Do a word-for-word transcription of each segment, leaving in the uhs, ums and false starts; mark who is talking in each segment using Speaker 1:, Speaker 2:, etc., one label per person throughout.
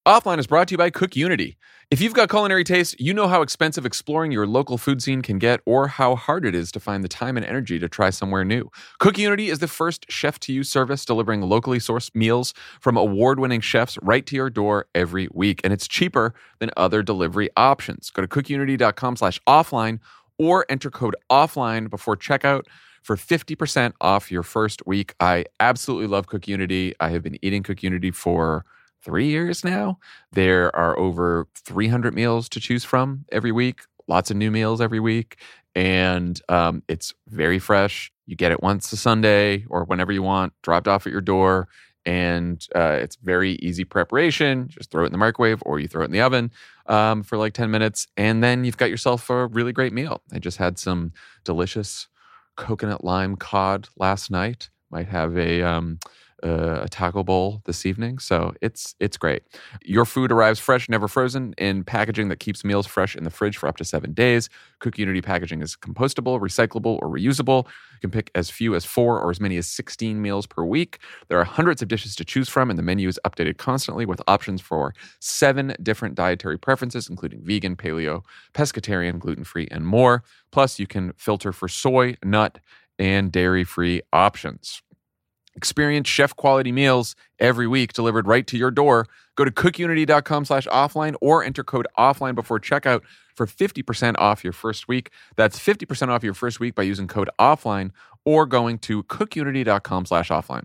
Speaker 1: Offline is brought to you by Cook Unity. If you've got culinary taste, you know how expensive exploring your local food scene can get or how hard it is to find the time and energy to try somewhere new. Cook Unity is the first chef-to-you service delivering locally sourced meals from award-winning chefs right to your door every week, and it's cheaper than other delivery options. Go to cookunity.com slash offline or enter code offline before checkout for fifty percent off your first week. I absolutely love Cook Unity. I have been eating Cook Unity for three years now. There are over three hundred meals to choose from every week, lots of new meals every week, and um, it's very fresh. You get it once a Sunday or whenever you want, dropped off at your door, and uh, it's very easy preparation. Just throw it in the microwave or you throw it in the oven um, for like ten minutes, and then you've got yourself a really great meal. I just had some delicious coconut lime cod last night. Might have a... Um, Uh, a taco bowl this evening. So it's it's great. Your food arrives fresh, never frozen, in packaging that keeps meals fresh in the fridge for up to seven days. Cook Unity packaging is compostable, recyclable, or reusable. You can pick as few as four or as many as sixteen meals per week. There are hundreds of dishes to choose from, and the menu is updated constantly with options for seven different dietary preferences, including vegan, paleo, pescatarian, gluten-free, and more. Plus, you can filter for soy, nut, and dairy-free options. Experience chef-quality meals every week delivered right to your door. Go to cookunity.com slash offline or enter code offline before checkout for fifty percent off your first week. That's fifty percent off your first week by using code offline or going to cookunity.com slash offline.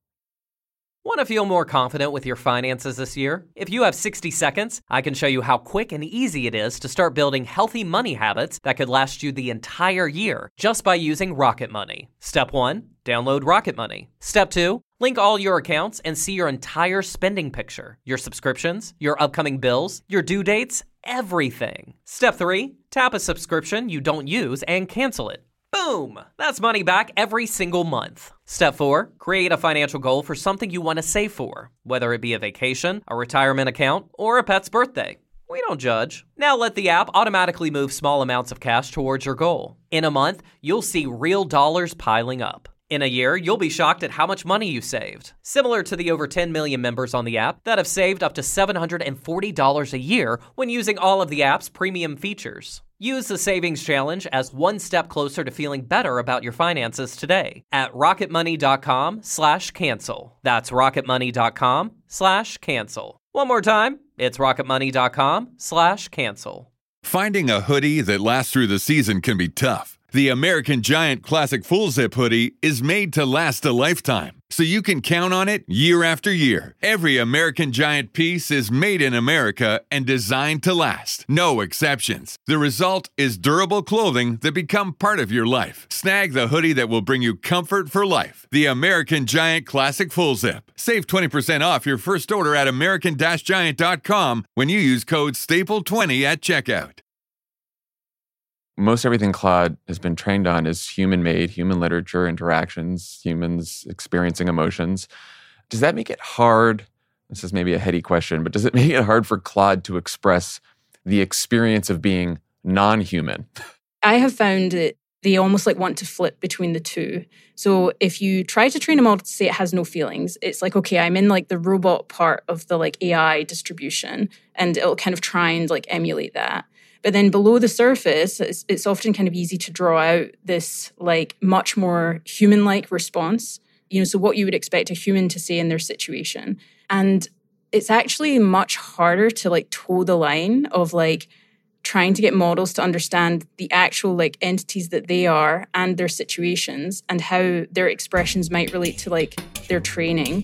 Speaker 2: Want to feel more confident with your finances this year? If you have sixty seconds, I can show you how quick and easy it is to start building healthy money habits that could last you the entire year just by using Rocket Money. Step one, download Rocket Money. Step two, link all your accounts and see your entire spending picture, your subscriptions, your upcoming bills, your due dates, everything. Step three, tap a subscription you don't use and cancel it. Boom! That's money back every single month. Step four, create a financial goal for something you want to save for, whether it be a vacation, a retirement account, or a pet's birthday. We don't judge. Now let the app automatically move small amounts of cash towards your goal. In a month, you'll see real dollars piling up. In a year, you'll be shocked at how much money you saved. Similar to the over ten million members on the app that have saved up to seven hundred forty dollars a year when using all of the app's premium features. Use the Savings Challenge as one step closer to feeling better about your finances today at rocketmoney.com slash cancel. That's rocketmoney.com slash cancel. One more time, it's rocketmoney.com slash cancel.
Speaker 3: Finding a hoodie that lasts through the season can be tough. The American Giant Classic Full Zip hoodie is made to last a lifetime, so you can count on it year after year. Every American Giant piece is made in America and designed to last. No exceptions. The result is durable clothing that become part of your life. Snag the hoodie that will bring you comfort for life. The American Giant Classic Full Zip. Save twenty percent off your first order at american giant dot com when you use code staple twenty at checkout.
Speaker 1: Most everything Claude has been trained on is human-made, human literature, interactions, humans experiencing emotions. Does that make it hard? This is maybe a heady question, but does it make it hard for Claude to express the experience of being non-human?
Speaker 4: I have found that they almost like want to flip between the two. So if you try to train a model to say it has no feelings, it's like, okay, I'm in like the robot part of the like A I distribution, and it'll kind of try and like emulate that. But then below the surface, it's, it's often kind of easy to draw out this like much more human-like response. You know, so what you would expect a human to say in their situation. And it's actually much harder to like toe the line of like trying to get models to understand the actual like entities that they are and their situations and how their expressions might relate to like their training.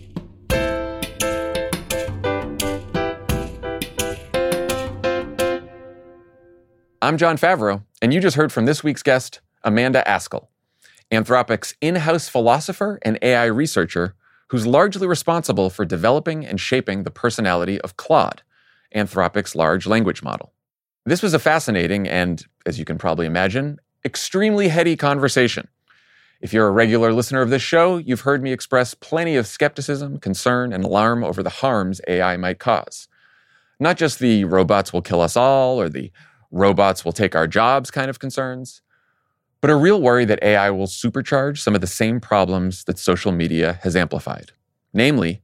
Speaker 1: I'm Jon Favreau, and you just heard from this week's guest, Amanda Askell, Anthropic's in-house philosopher and A I researcher who's largely responsible for developing and shaping the personality of Claude, Anthropic's large language model. This was a fascinating and, as you can probably imagine, extremely heady conversation. If you're a regular listener of this show, you've heard me express plenty of skepticism, concern, and alarm over the harms A I might cause. Not just the robots will kill us all or the robots will take our jobs kind of concerns, but a real worry that A I will supercharge some of the same problems that social media has amplified, namely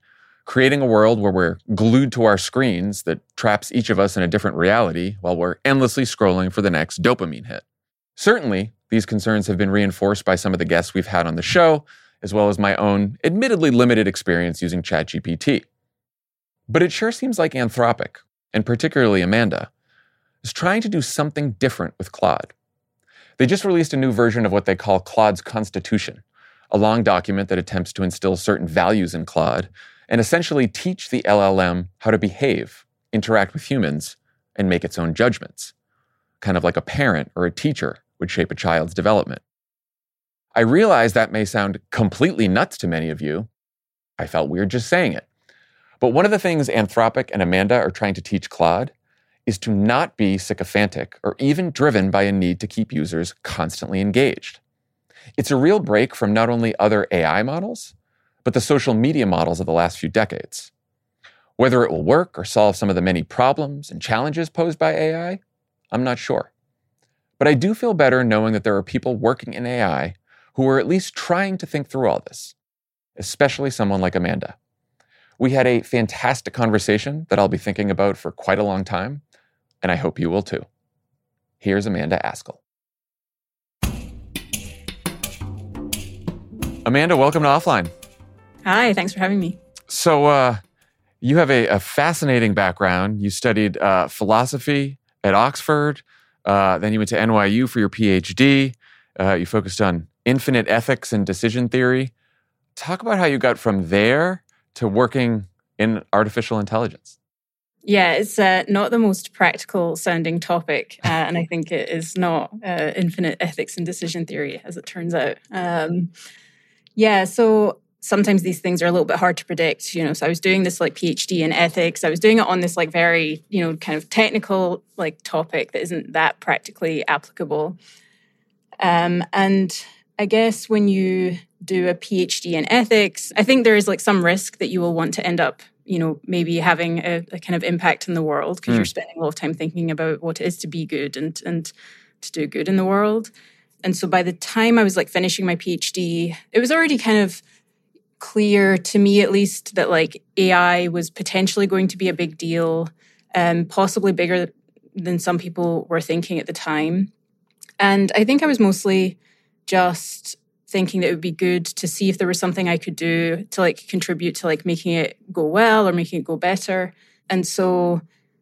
Speaker 1: creating a world where we're glued to our screens that traps each of us in a different reality while we're endlessly scrolling for the next dopamine hit. Certainly, these concerns have been reinforced by some of the guests we've had on the show, as well as my own admittedly limited experience using ChatGPT. But it sure seems like Anthropic, and particularly Amanda, is trying to do something different with Claude. They just released a new version of what they call Claude's Constitution, a long document that attempts to instill certain values in Claude and essentially teach the L L M how to behave, interact with humans, and make its own judgments, kind of like a parent or a teacher would shape a child's development. I realize that may sound completely nuts to many of you. I felt weird just saying it. But one of the things Anthropic and Amanda are trying to teach Claude is to not be sycophantic or even driven by a need to keep users constantly engaged. It's a real break from not only other A I models, but the social media models of the last few decades. Whether it will work or solve some of the many problems and challenges posed by A I, I'm not sure. But I do feel better knowing that there are people working in A I who are at least trying to think through all this, especially someone like Amanda. We had a fantastic conversation that I'll be thinking about for quite a long time, and I hope you will too. Here's Amanda Askell. Amanda, welcome to Offline.
Speaker 4: Hi, thanks for having me.
Speaker 1: So uh, you have a, a fascinating background. You studied uh, philosophy at Oxford. Uh, then you went to N Y U for your PhD. Uh, you focused on infinite ethics and decision theory. Talk about how you got from there to working in artificial intelligence.
Speaker 4: Yeah, it's uh, not the most practical sounding topic, uh, and I think it is not uh, infinite ethics and decision theory, as it turns out. Um, yeah, so sometimes these things are a little bit hard to predict, you know. So I was doing this like PhD in ethics. I was doing it on this like very, you know, kind of technical like topic that isn't that practically applicable. Um, and I guess when you do a PhD in ethics, I think there is like some risk that you will want to end up, you know, maybe having a, a kind of impact in the world because mm. you're spending a lot of time thinking about what it is to be good and and to do good in the world. And so by the time I was like finishing my PhD, it was already kind of clear to me, at least, that like A I was potentially going to be a big deal, um, possibly bigger than some people were thinking at the time. And I think I was mostly just thinking that it would be good to see if there was something I could do to like contribute to like making it go well or making it go better. And so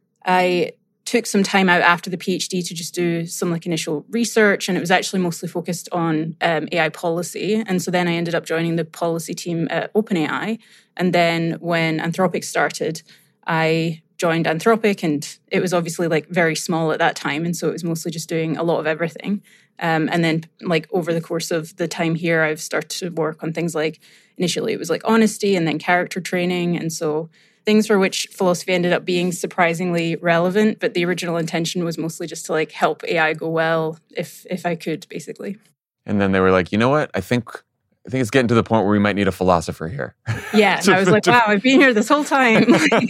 Speaker 4: I took some time out after the PhD to just do some like initial research, and it was actually mostly focused on um, A I policy. And so then I ended up joining the policy team at OpenAI. And then when Anthropic started, I joined Anthropic, and it was obviously like very small at that time. And so it was mostly just doing a lot of everything. Um, and then like over the course of the time here, I've started to work on things like, initially it was like honesty and then character training. And so things for which philosophy ended up being surprisingly relevant, but the original intention was mostly just to like help A I go well if if I could, basically.
Speaker 1: And then they were like, you know what? I think I think it's getting to the point where we might need a philosopher here.
Speaker 4: Yeah, and I was like, wow, I've been here this whole time.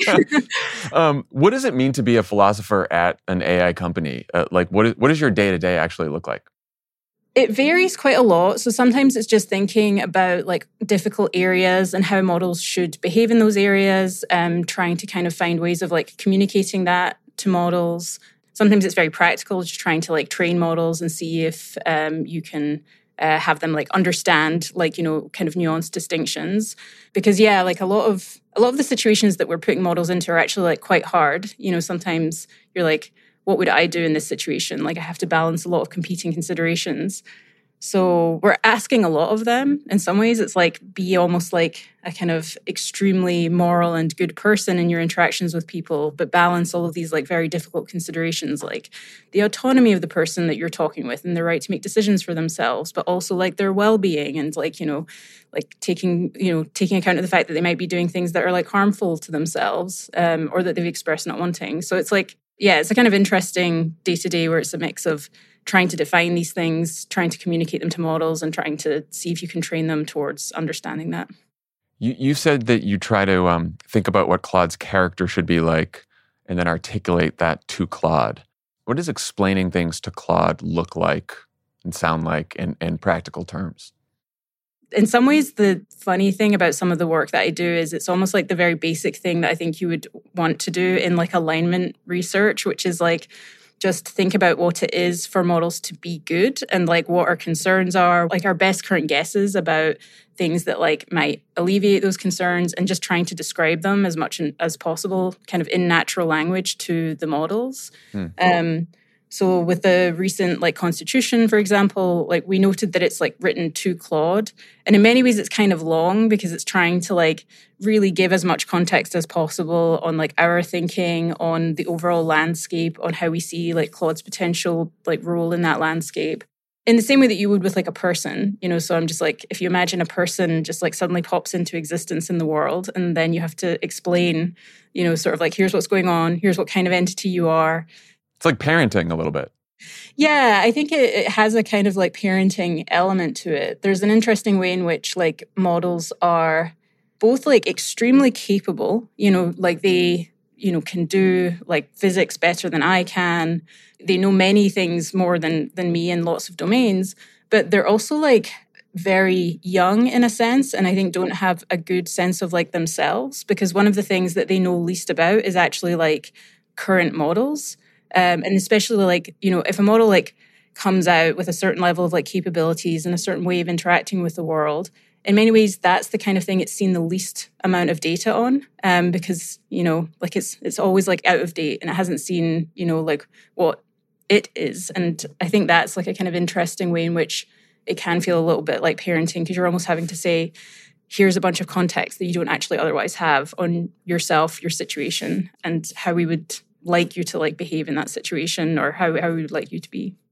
Speaker 1: um, what does it mean to be a philosopher at an A I company? Uh, like, what is, what does your day-to-day actually look like?
Speaker 4: It varies quite a lot. So sometimes it's just thinking about like difficult areas and how models should behave in those areas, um, trying to kind of find ways of like communicating that to models. Sometimes it's very practical, just trying to like train models and see if um, you can uh, have them like understand like, you know, kind of nuanced distinctions. Because yeah, like a lot of a lot of the situations that we're putting models into are actually like quite hard. You know, sometimes you're like, what would I do in this situation? Like I have to balance a lot of competing considerations. So we're asking a lot of them. In some ways, it's like be almost like a kind of extremely moral and good person in your interactions with people, but balance all of these like very difficult considerations, like the autonomy of the person that you're talking with and the right to make decisions for themselves, but also like their well-being and like, you know, like taking, you know, taking account of the fact that they might be doing things that are like harmful to themselves um, or that they've expressed not wanting. So it's like, yeah, it's a kind of interesting day-to-day where it's a mix of trying to define these things, trying to communicate them to models, and trying to see if you can train them towards understanding that.
Speaker 1: You, you said that you try to um, think about what Claude's character should be like and then articulate that to Claude. What does explaining things to Claude look like and sound like in, in practical terms?
Speaker 4: In some ways, the funny thing about some of the work that I do is it's almost like the very basic thing that I think you would want to do in like alignment research, which is like just think about what it is for models to be good and like what our concerns are, like our best current guesses about things that like might alleviate those concerns, and just trying to describe them as much as possible kind of in natural language to the models. Hmm. Um, so with the recent like Constitution, for example, like we noted that it's like written to Claude. And in many ways it's kind of long because it's trying to like really give as much context as possible on like our thinking on the overall landscape, on how we see like Claude's potential like role in that landscape. In the same way that you would with like a person, you know, so I'm just like, if you imagine a person just like suddenly pops into existence in the world, and then you have to explain, you know, sort of like, here's what's going on, here's what kind of entity you are.
Speaker 1: It's like parenting a little bit.
Speaker 4: Yeah, I think it, it has a kind of like parenting element to it. There's an interesting way in which like models are both like extremely capable, you know, like they, you know, can do like physics better than I can. They know many things more than than me in lots of domains, but they're also like very young in a sense, and I think don't have a good sense of like themselves, because one of the things that they know least about is actually like current models. Um, and especially like, you know, if a model like comes out with a certain level of like capabilities and a certain way of interacting with the world, in many ways, that's the kind of thing it's seen the least amount of data on, um, because, you know, like it's it's always like out of date and it hasn't seen, you know, like what it is. And I think that's like a kind of interesting way in which it can feel a little bit like parenting, because you're almost having to say, here's a bunch of context that you don't actually otherwise have on yourself, your situation, and how we would like you to like behave in that situation, or how, how we would like you to be.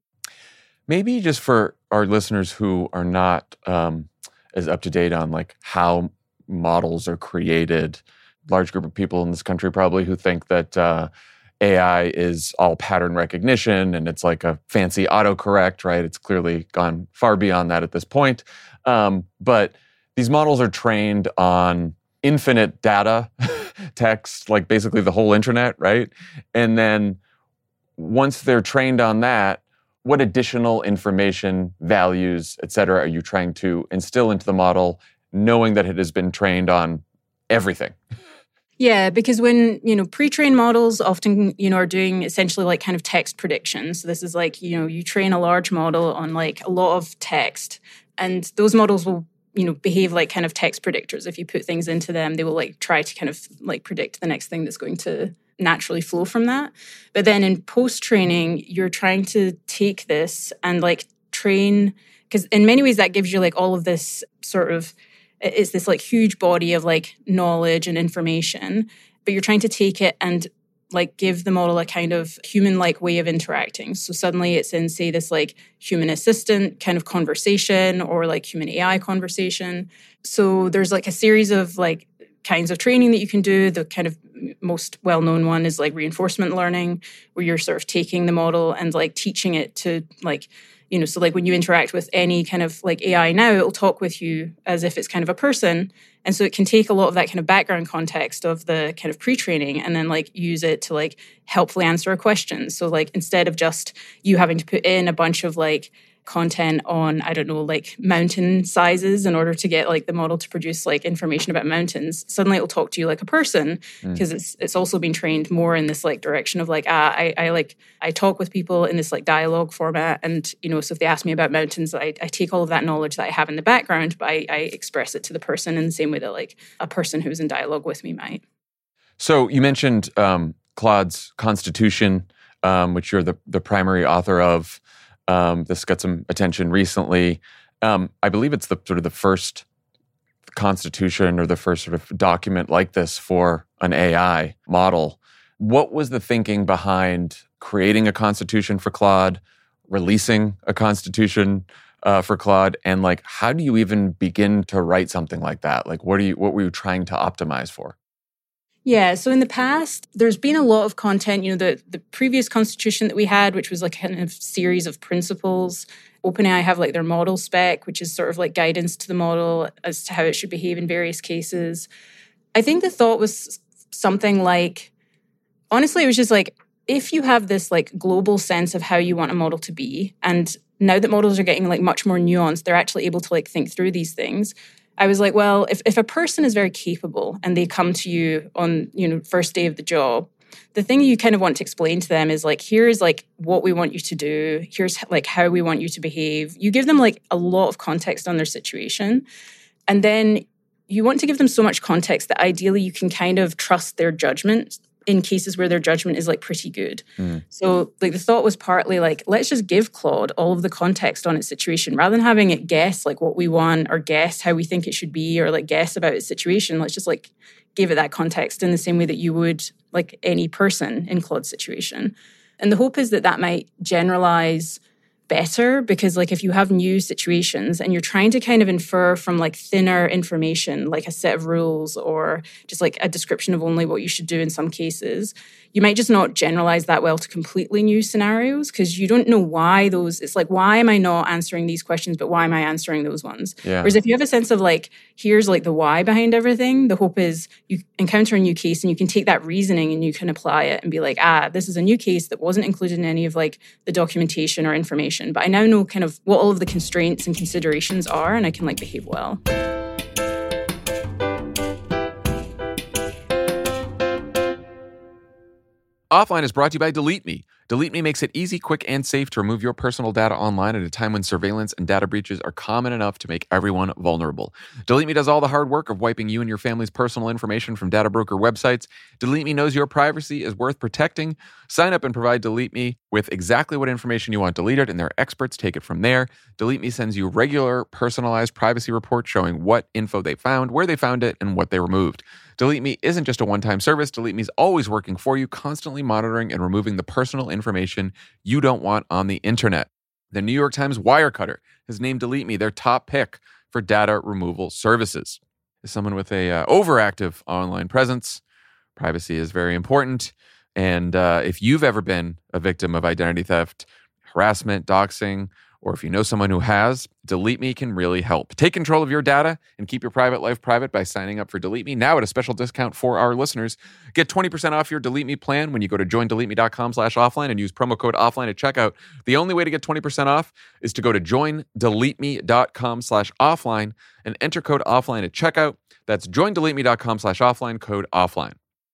Speaker 1: Maybe just for our listeners who are not um, as up to date on like how models are created, large group of people in this country probably who think that uh, A I is all pattern recognition and it's like a fancy autocorrect, right? It's clearly gone far beyond that at this point. Um, but these models are trained on infinite data, text, like basically the whole internet, right? And then once they're trained on that, what additional information, values, et cetera, are you trying to instill into the model, knowing that it has been trained on everything?
Speaker 4: Yeah, because when, you know, pre-trained models often, you know, are doing essentially like kind of text predictions. So this is like, you know, you train a large model on like a lot of text, and those models will, you know, behave like kind of text predictors. If you put things into them, they will like try to kind of like predict the next thing that's going to naturally flow from that. But then in post-training, you're trying to take this and like train, because in many ways that gives you like all of this sort of, it's this like huge body of like knowledge and information, but you're trying to take it and like give the model a kind of human-like way of interacting. So suddenly it's in, say, this like human assistant kind of conversation, or like human A I conversation. So there's like a series of like kinds of training that you can do. The kind of most well-known one is like reinforcement learning, where you're sort of taking the model and like teaching it to like, you know, so like when you interact with any kind of like A I now, it'll talk with you as if it's kind of a person. And so it can take a lot of that kind of background context of the kind of pre-training and then like use it to like helpfully answer a question. So like instead of just you having to put in a bunch of like content on, I don't know, like mountain sizes in order to get like the model to produce like information about mountains, suddenly it'll talk to you like a person, because mm. it's it's also been trained more in this like direction of like, ah, I, I like, I talk with people in this like dialogue format. And, you know, so if they ask me about mountains, I, I take all of that knowledge that I have in the background, but I, I express it to the person in the same way that like a person who's in dialogue with me might.
Speaker 1: So you mentioned um, Claude's Constitution, um, which you're the, the primary author of. Um, this got some attention recently. Um, I believe it's the sort of the first constitution or the first sort of document like this for an A I model. What was the thinking behind creating a constitution for Claude, releasing a constitution uh, for Claude, and like how do you even begin to write something like that? Like what are you what were you trying to optimize for?
Speaker 4: Yeah, so in the past, there's been a lot of content, you know, the, the previous constitution that we had, which was like a kind of series of principles. OpenAI have like their model spec, which is sort of like guidance to the model as to how it should behave in various cases. I think the thought was something like, honestly, it was just like, if you have this like global sense of how you want a model to be, and now that models are getting like much more nuanced, they're actually able to like think through these things. I was like, well, if, if a person is very capable and they come to you on, you know, first day of the job, the thing you kind of want to explain to them is like, here's like what we want you to do. Here's like how we want you to behave. You give them like a lot of context on their situation. And then you want to give them so much context that ideally you can kind of trust their judgment in cases where their judgment is like pretty good. Mm. So like the thought was partly like, let's just give Claude all of the context on its situation rather than having it guess like what we want or guess how we think it should be or like guess about its situation. Let's just like give it that context in the same way that you would like any person in Claude's situation. And the hope is that that might generalize better because like if you have new situations and you're trying to kind of infer from like thinner information, like a set of rules or just like a description of only what you should do in some cases, you might just not generalize that well to completely new scenarios because you don't know why those, it's like, why am I not answering these questions, but why am I answering those ones? Yeah. Whereas if you have a sense of like, here's like the why behind everything, the hope is you encounter a new case and you can take that reasoning and you can apply it and be like, ah, this is a new case that wasn't included in any of like the documentation or information, but I now know kind of what all of the constraints and considerations are and I can like behave well.
Speaker 1: Offline is brought to you by Delete Me. Delete Me makes it easy, quick, and safe to remove your personal data online at a time when surveillance and data breaches are common enough to make everyone vulnerable. Delete Me does all the hard work of wiping you and your family's personal information from data broker websites. Delete Me knows your privacy is worth protecting. Sign up and provide Delete Me with exactly what information you want deleted, and their experts take it from there. Delete Me sends you regular, personalized privacy reports showing what info they found, where they found it, and what they removed. Delete Me isn't just a one-time service. Delete Me is always working for you, constantly monitoring and removing the personal information you don't want on the internet. The New York Times Wirecutter has named Delete Me their top pick for data removal services. As someone with a uh, overactive online presence, privacy is very important. And uh, if you've ever been a victim of identity theft, harassment, doxing, or if you know someone who has, Delete Me can really help. Take control of your data and keep your private life private by signing up for Delete Me now at a special discount for our listeners. Get twenty percent off your Delete Me plan when you go to joindeleteme.com slash offline and use promo code offline at checkout. The only way to get twenty percent off is to go to joindeleteme.com slash offline and enter code offline at checkout. That's joindeleteme.com slash offline, code offline.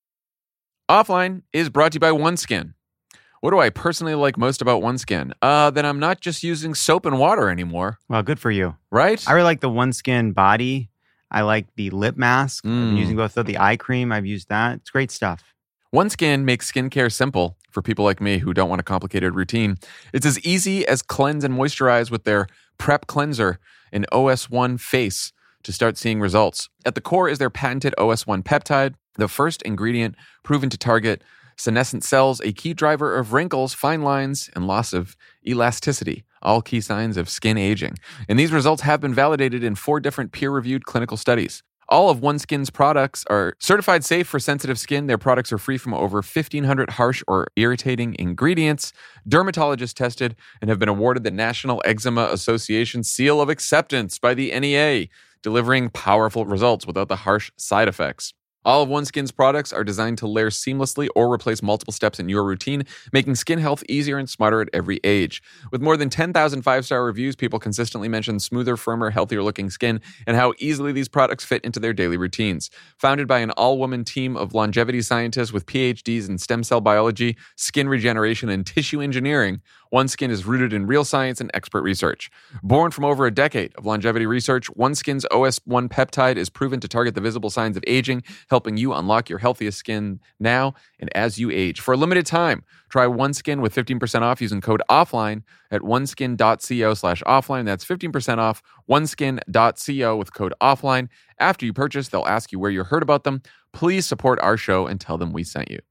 Speaker 1: Offline is brought to you by OneSkin. What do I personally like most about OneSkin? Uh, that I'm not just using soap and water anymore.
Speaker 5: Well, good for you.
Speaker 1: Right?
Speaker 5: I really like the OneSkin body. I like the lip mask.
Speaker 1: Mm.
Speaker 5: I've been using both of the eye cream. I've used that. It's great stuff.
Speaker 1: OneSkin makes skincare simple for people like me who don't want a complicated routine. It's as easy as cleanse and moisturize with their Prep Cleanser and O S one Face to start seeing results. At the core is their patented O S one peptide, the first ingredient proven to target senescent cells, a key driver of wrinkles, fine lines, and loss of elasticity, all key signs of skin aging. And these results have been validated in four different peer-reviewed clinical studies. All of OneSkin's products are certified safe for sensitive skin. Their products are free from over fifteen hundred harsh or irritating ingredients, dermatologist tested, and have been awarded the National Eczema Association Seal of Acceptance by the N E A, delivering powerful results without the harsh side effects. All of OneSkin's products are designed to layer seamlessly or replace multiple steps in your routine, making skin health easier and smarter at every age. With more than ten thousand five-star reviews, people consistently mention smoother, firmer, healthier-looking skin and how easily these products fit into their daily routines. Founded by an all-woman team of longevity scientists with P H Ds in stem cell biology, skin regeneration, and tissue engineering, OneSkin is rooted in real science and expert research. Born from over a decade of longevity research, OneSkin's O S one peptide is proven to target the visible signs of aging, helping you unlock your healthiest skin now and as you age. For a limited time, try OneSkin with fifteen percent off using code OFFLINE at oneskin.co slash offline. That's fifteen percent off oneskin.co with code OFFLINE. After you purchase, they'll ask you where you heard about them. Please support our show and tell them we sent you.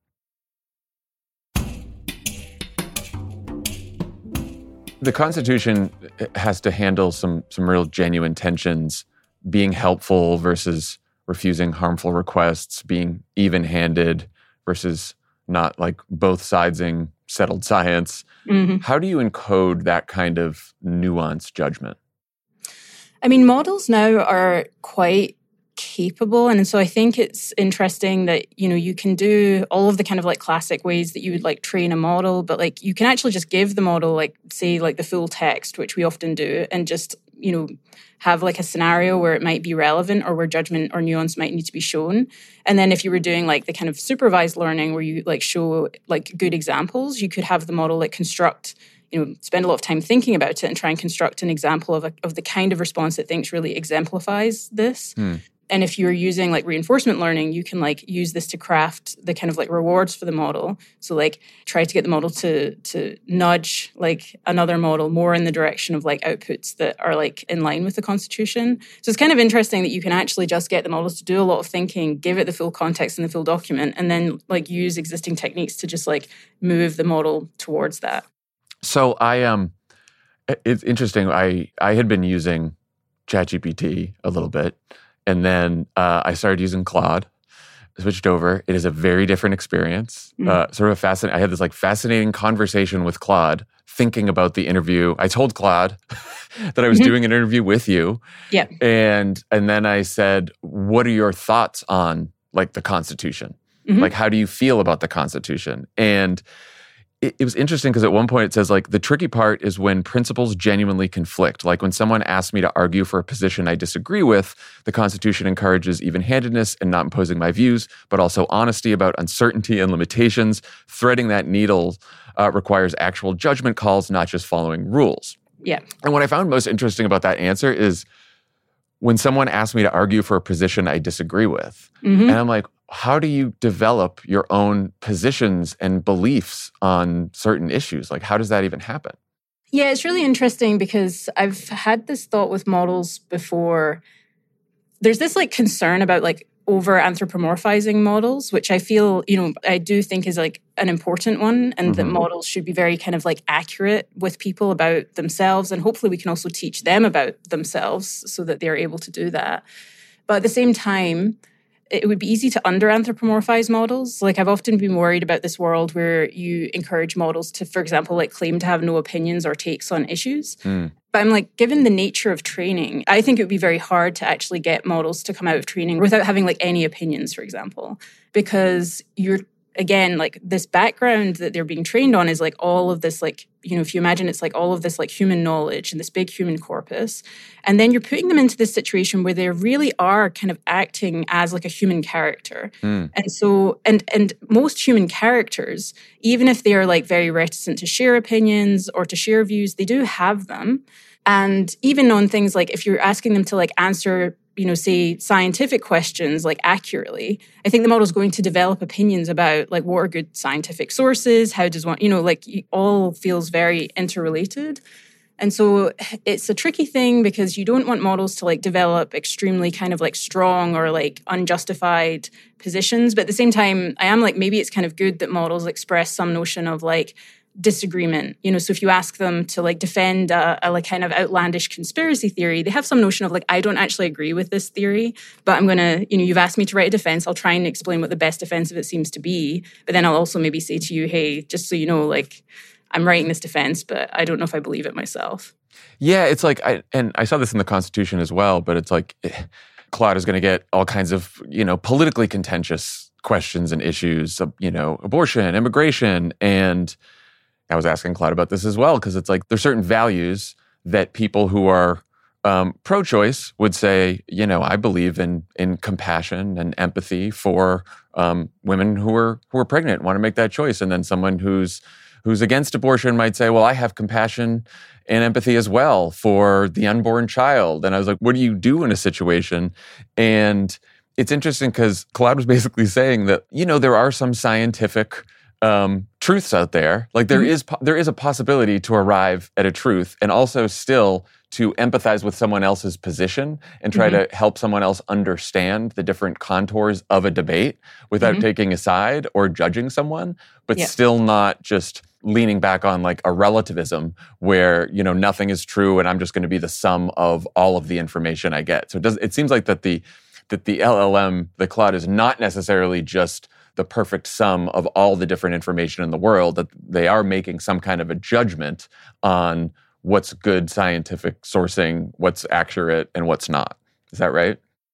Speaker 1: The Constitution has to handle some some real genuine tensions, being helpful versus refusing harmful requests, being even-handed versus not like both sidesing settled science. Mm-hmm. How do you encode that kind of nuanced judgment?
Speaker 4: I mean, models now are quite capable. And so I think it's interesting that, you know, you can do all of the kind of like classic ways that you would like train a model, but like you can actually just give the model like, say, like the full text, which we often do, and just, you know, have like a scenario where it might be relevant or where judgment or nuance might need to be shown. And then if you were doing like the kind of supervised learning where you like show like good examples, you could have the model like construct, you know, spend a lot of time thinking about it and try and construct an example of a, of the kind of response it thinks really exemplifies this. Hmm. And if you're using like reinforcement learning, you can like use this to craft the kind of like rewards for the model. So like try to get the model to to nudge like another model more in the direction of like outputs that are like in line with the Constitution. So it's kind of interesting that you can actually just get the models to do a lot of thinking, give it the full context in the full document, and then like use existing techniques to just like move the model towards that.
Speaker 1: So I um, it's interesting. I I had been using ChatGPT a little bit, and then uh, I started using Claude. I switched over. It is a very different experience. Mm-hmm. Uh, sort of a fascinating. I had this like fascinating conversation with Claude, thinking about the interview. I told Claude that I was mm-hmm. doing an interview with you.
Speaker 4: Yeah,
Speaker 1: and and then I said, "What are your thoughts on like the Constitution? Mm-hmm. Like, how do you feel about the Constitution?" And it was interesting because at one point it says like the tricky part is when principles genuinely conflict. Like when someone asks me to argue for a position I disagree with, the Constitution encourages even-handedness and not imposing my views, but also honesty about uncertainty and limitations. Threading that needle uh, requires actual judgment calls, not just following rules.
Speaker 4: Yeah.
Speaker 1: And what I found most interesting about that answer is when someone asks me to argue for a position I disagree with, mm-hmm. and I'm like, how do you develop your own positions and beliefs on certain issues? Like, how does that even happen?
Speaker 4: Yeah, it's really interesting because I've had this thought with models before. There's this like concern about like over anthropomorphizing models, which I feel, you know, I do think is like an important one, and mm-hmm. that models should be very kind of like accurate with people about themselves. And hopefully we can also teach them about themselves so that they're able to do that. But at the same time, it would be easy to under-anthropomorphize models. Like, I've often been worried about this world where you encourage models to, for example, like claim to have no opinions or takes on issues. Mm. But I'm like, given the nature of training, I think it would be very hard to actually get models to come out of training without having like any opinions, for example, because you're, again, like this background that they're being trained on is like all of this, like, you know, if you imagine it's like all of this like human knowledge and this big human corpus. And then you're putting them into this situation where they really are kind of acting as like a human character. Mm. And so, and and most human characters, even if they are like very reticent to share opinions or to share views, they do have them. And even on things like if you're asking them to like answer, you know, say scientific questions like accurately, I think the model is going to develop opinions about like what are good scientific sources, how does one, you know, like all feels very interrelated. And so it's a tricky thing because you don't want models to like develop extremely kind of like strong or like unjustified positions. But at the same time, I am like, maybe it's kind of good that models express some notion of like disagreement. You know, so if you ask them to like defend a, a like kind of outlandish conspiracy theory, they have some notion of like, I don't actually agree with this theory, but I'm going to, you know, you've asked me to write a defense. I'll try and explain what the best defense of it seems to be. But then I'll also maybe say to you, hey, just so you know, like I'm writing this defense, but I don't know if I believe it myself.
Speaker 1: Yeah, it's like, I, and I saw this in the Constitution as well, but it's like Claude is going to get all kinds of, you know, politically contentious questions and issues, you know, abortion, immigration, and I was asking Claude about this as well, because it's like there's certain values that people who are um, pro-choice would say, you know, I believe in in compassion and empathy for um, women who are who are pregnant and want to make that choice. And then someone who's who's against abortion might say, well, I have compassion and empathy as well for the unborn child. And I was like, what do you do in a situation? And it's interesting because Claude was basically saying that, you know, there are some scientific Um, truths out there. Like there mm-hmm. is po- there is a possibility to arrive at a truth and also still to empathize with someone else's position and try mm-hmm. to help someone else understand the different contours of a debate without mm-hmm. taking a side or judging someone, but yeah. still not just leaning back on like a relativism where, you know, nothing is true and I'm just going to be the sum of all of the information I get. So it does it seems like that the that the L L M, the Claude, is not necessarily just the perfect sum of all the different information in the world, that they are making some kind of a judgment on what's good scientific sourcing, what's accurate, and what's not. Is that right?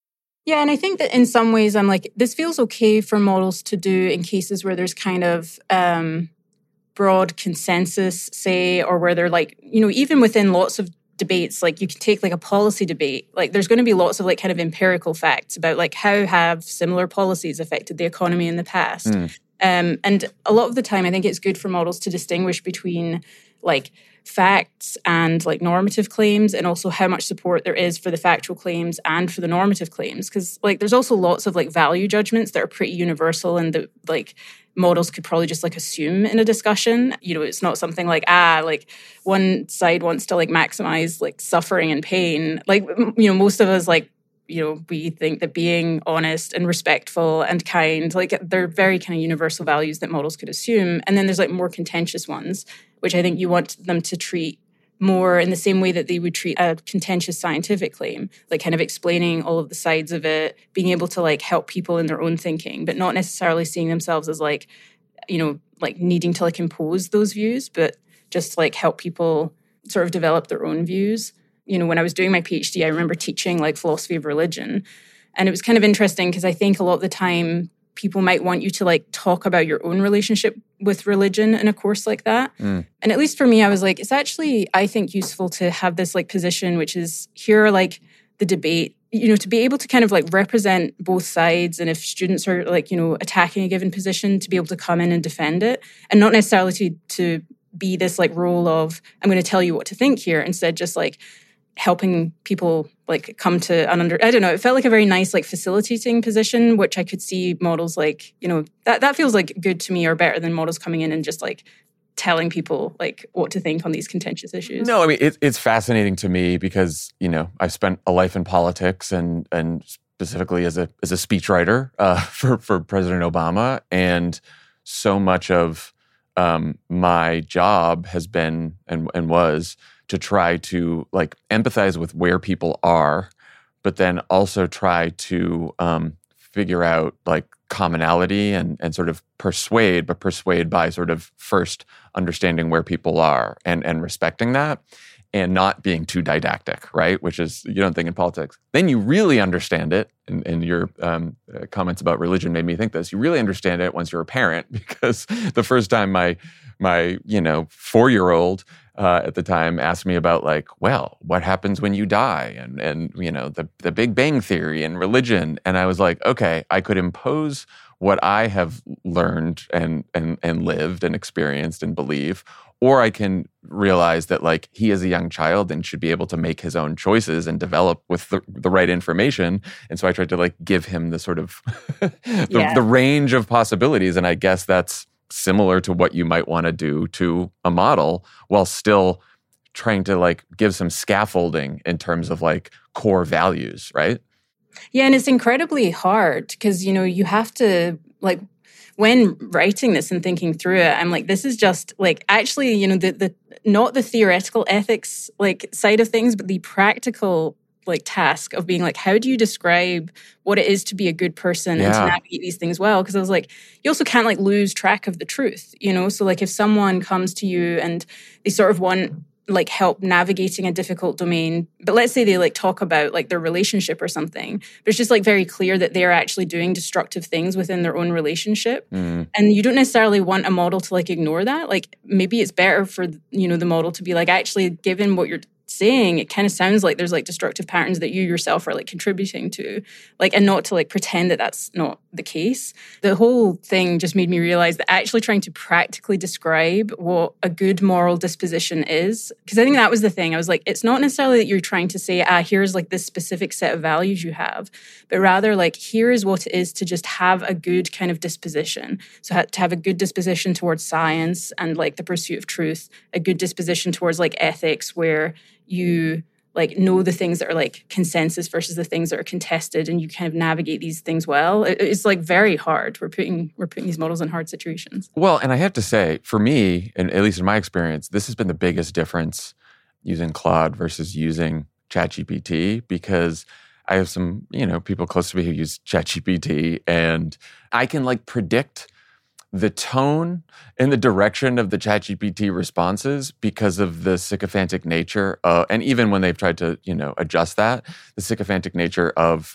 Speaker 4: Yeah, and I think that in some ways I'm like, this feels okay for models to do in cases where there's kind of um, broad consensus, say, or where they're like, you know, even within lots of debates, like you can take like a policy debate, like there's going to be lots of like kind of empirical facts about like how have similar policies affected the economy in the past. Mm. Um, and a lot of the time, I think it's good for models to distinguish between like facts and like normative claims, and also how much support there is for the factual claims and for the normative claims. Because like there's also lots of like value judgments that are pretty universal and that like models could probably just like assume in a discussion. You know, it's not something like, ah, like one side wants to like maximize like suffering and pain. Like, you know, most of us like, you know, we think that being honest and respectful and kind, like they're very kind of universal values that models could assume. And then there's like more contentious ones, which I think you want them to treat more in the same way that they would treat a contentious scientific claim, like kind of explaining all of the sides of it, being able to like help people in their own thinking, but not necessarily seeing themselves as like, you know, like needing to like impose those views, but just like help people sort of develop their own views. You know, when I was doing my PhD, I remember teaching like philosophy of religion. And it was kind of interesting because I think a lot of the time people might want you to like talk about your own relationship with religion in a course like that. Mm. And at least for me, I was like, it's actually, I think, useful to have this like position, which is here are like the debate, you know, to be able to kind of like represent both sides. And if students are like, you know, attacking a given position, to be able to come in and defend it, and not necessarily to, to be this like role of, I'm going to tell you what to think here, instead just like helping people like come to an under, I don't know, it felt like a very nice like facilitating position, which I could see models like, you know, that, that feels like good to me, or better than models coming in and just like telling people like what to think on these contentious issues.
Speaker 1: No, I mean, it, it's fascinating to me because, you know, I've spent a life in politics and and specifically as a as a speechwriter uh, for, for President Obama. And so much of um, my job has been and and was to try to like empathize with where people are, but then also try to um, figure out like commonality and, and sort of persuade, but persuade by sort of first understanding where people are and, and respecting that and not being too didactic, right? Which is, you don't think in politics. Then you really understand it, and, and your um, comments about religion made me think this, you really understand it once you're a parent, because the first time my, my you know, four-year-old Uh, at the time asked me about like, well, what happens when you die? And, and you know, the, the Big Bang Theory and religion. And I was like, okay, I could impose what I have learned and, and, and lived and experienced and believe, or I can realize that like he is a young child and should be able to make his own choices and develop with the, the right information. And so I tried to like give him the sort of the, yeah. the range of possibilities. And I guess that's similar to what you might want to do to a model, while still trying to like give some scaffolding in terms of like core values, right?
Speaker 4: Yeah, and it's incredibly hard because, you know, you have to like, when writing this and thinking through it, I'm like, this is just like actually, you know, the the not the theoretical ethics like side of things, but the practical like task of being like, how do you describe what it is to be a good person yeah. and to navigate these things well? Because I was like, you also can't like lose track of the truth, you know? So like if someone comes to you and they sort of want like help navigating a difficult domain, but let's say they like talk about like their relationship or something, but it's just like very clear that they're actually doing destructive things within their own relationship. Mm. And you don't necessarily want a model to like ignore that. Like maybe it's better for, you know, the model to be like, actually, given what you're saying, it kind of sounds like there's like destructive patterns that you yourself are like contributing to, like, and not to like pretend that that's not the case. The whole thing just made me realize that actually trying to practically describe what a good moral disposition is, because I think that was the thing. I was like, it's not necessarily that you're trying to say, ah, here's like this specific set of values you have, but rather like, here is what it is to just have a good kind of disposition. So to have a good disposition towards science and like the pursuit of truth, a good disposition towards like ethics, where you like know the things that are like consensus versus the things that are contested, and you kind of navigate these things well. It's like very hard. We're putting we're putting these models in hard situations.
Speaker 1: Well, and I have to say, for me, and at least in my experience, this has been the biggest difference using Claude versus using ChatGPT, because I have some, you know, people close to me who use ChatGPT, and I can like predict the tone and the direction of the ChatGPT responses because of the sycophantic nature, uh, and even when they've tried to, you know, adjust that, the sycophantic nature of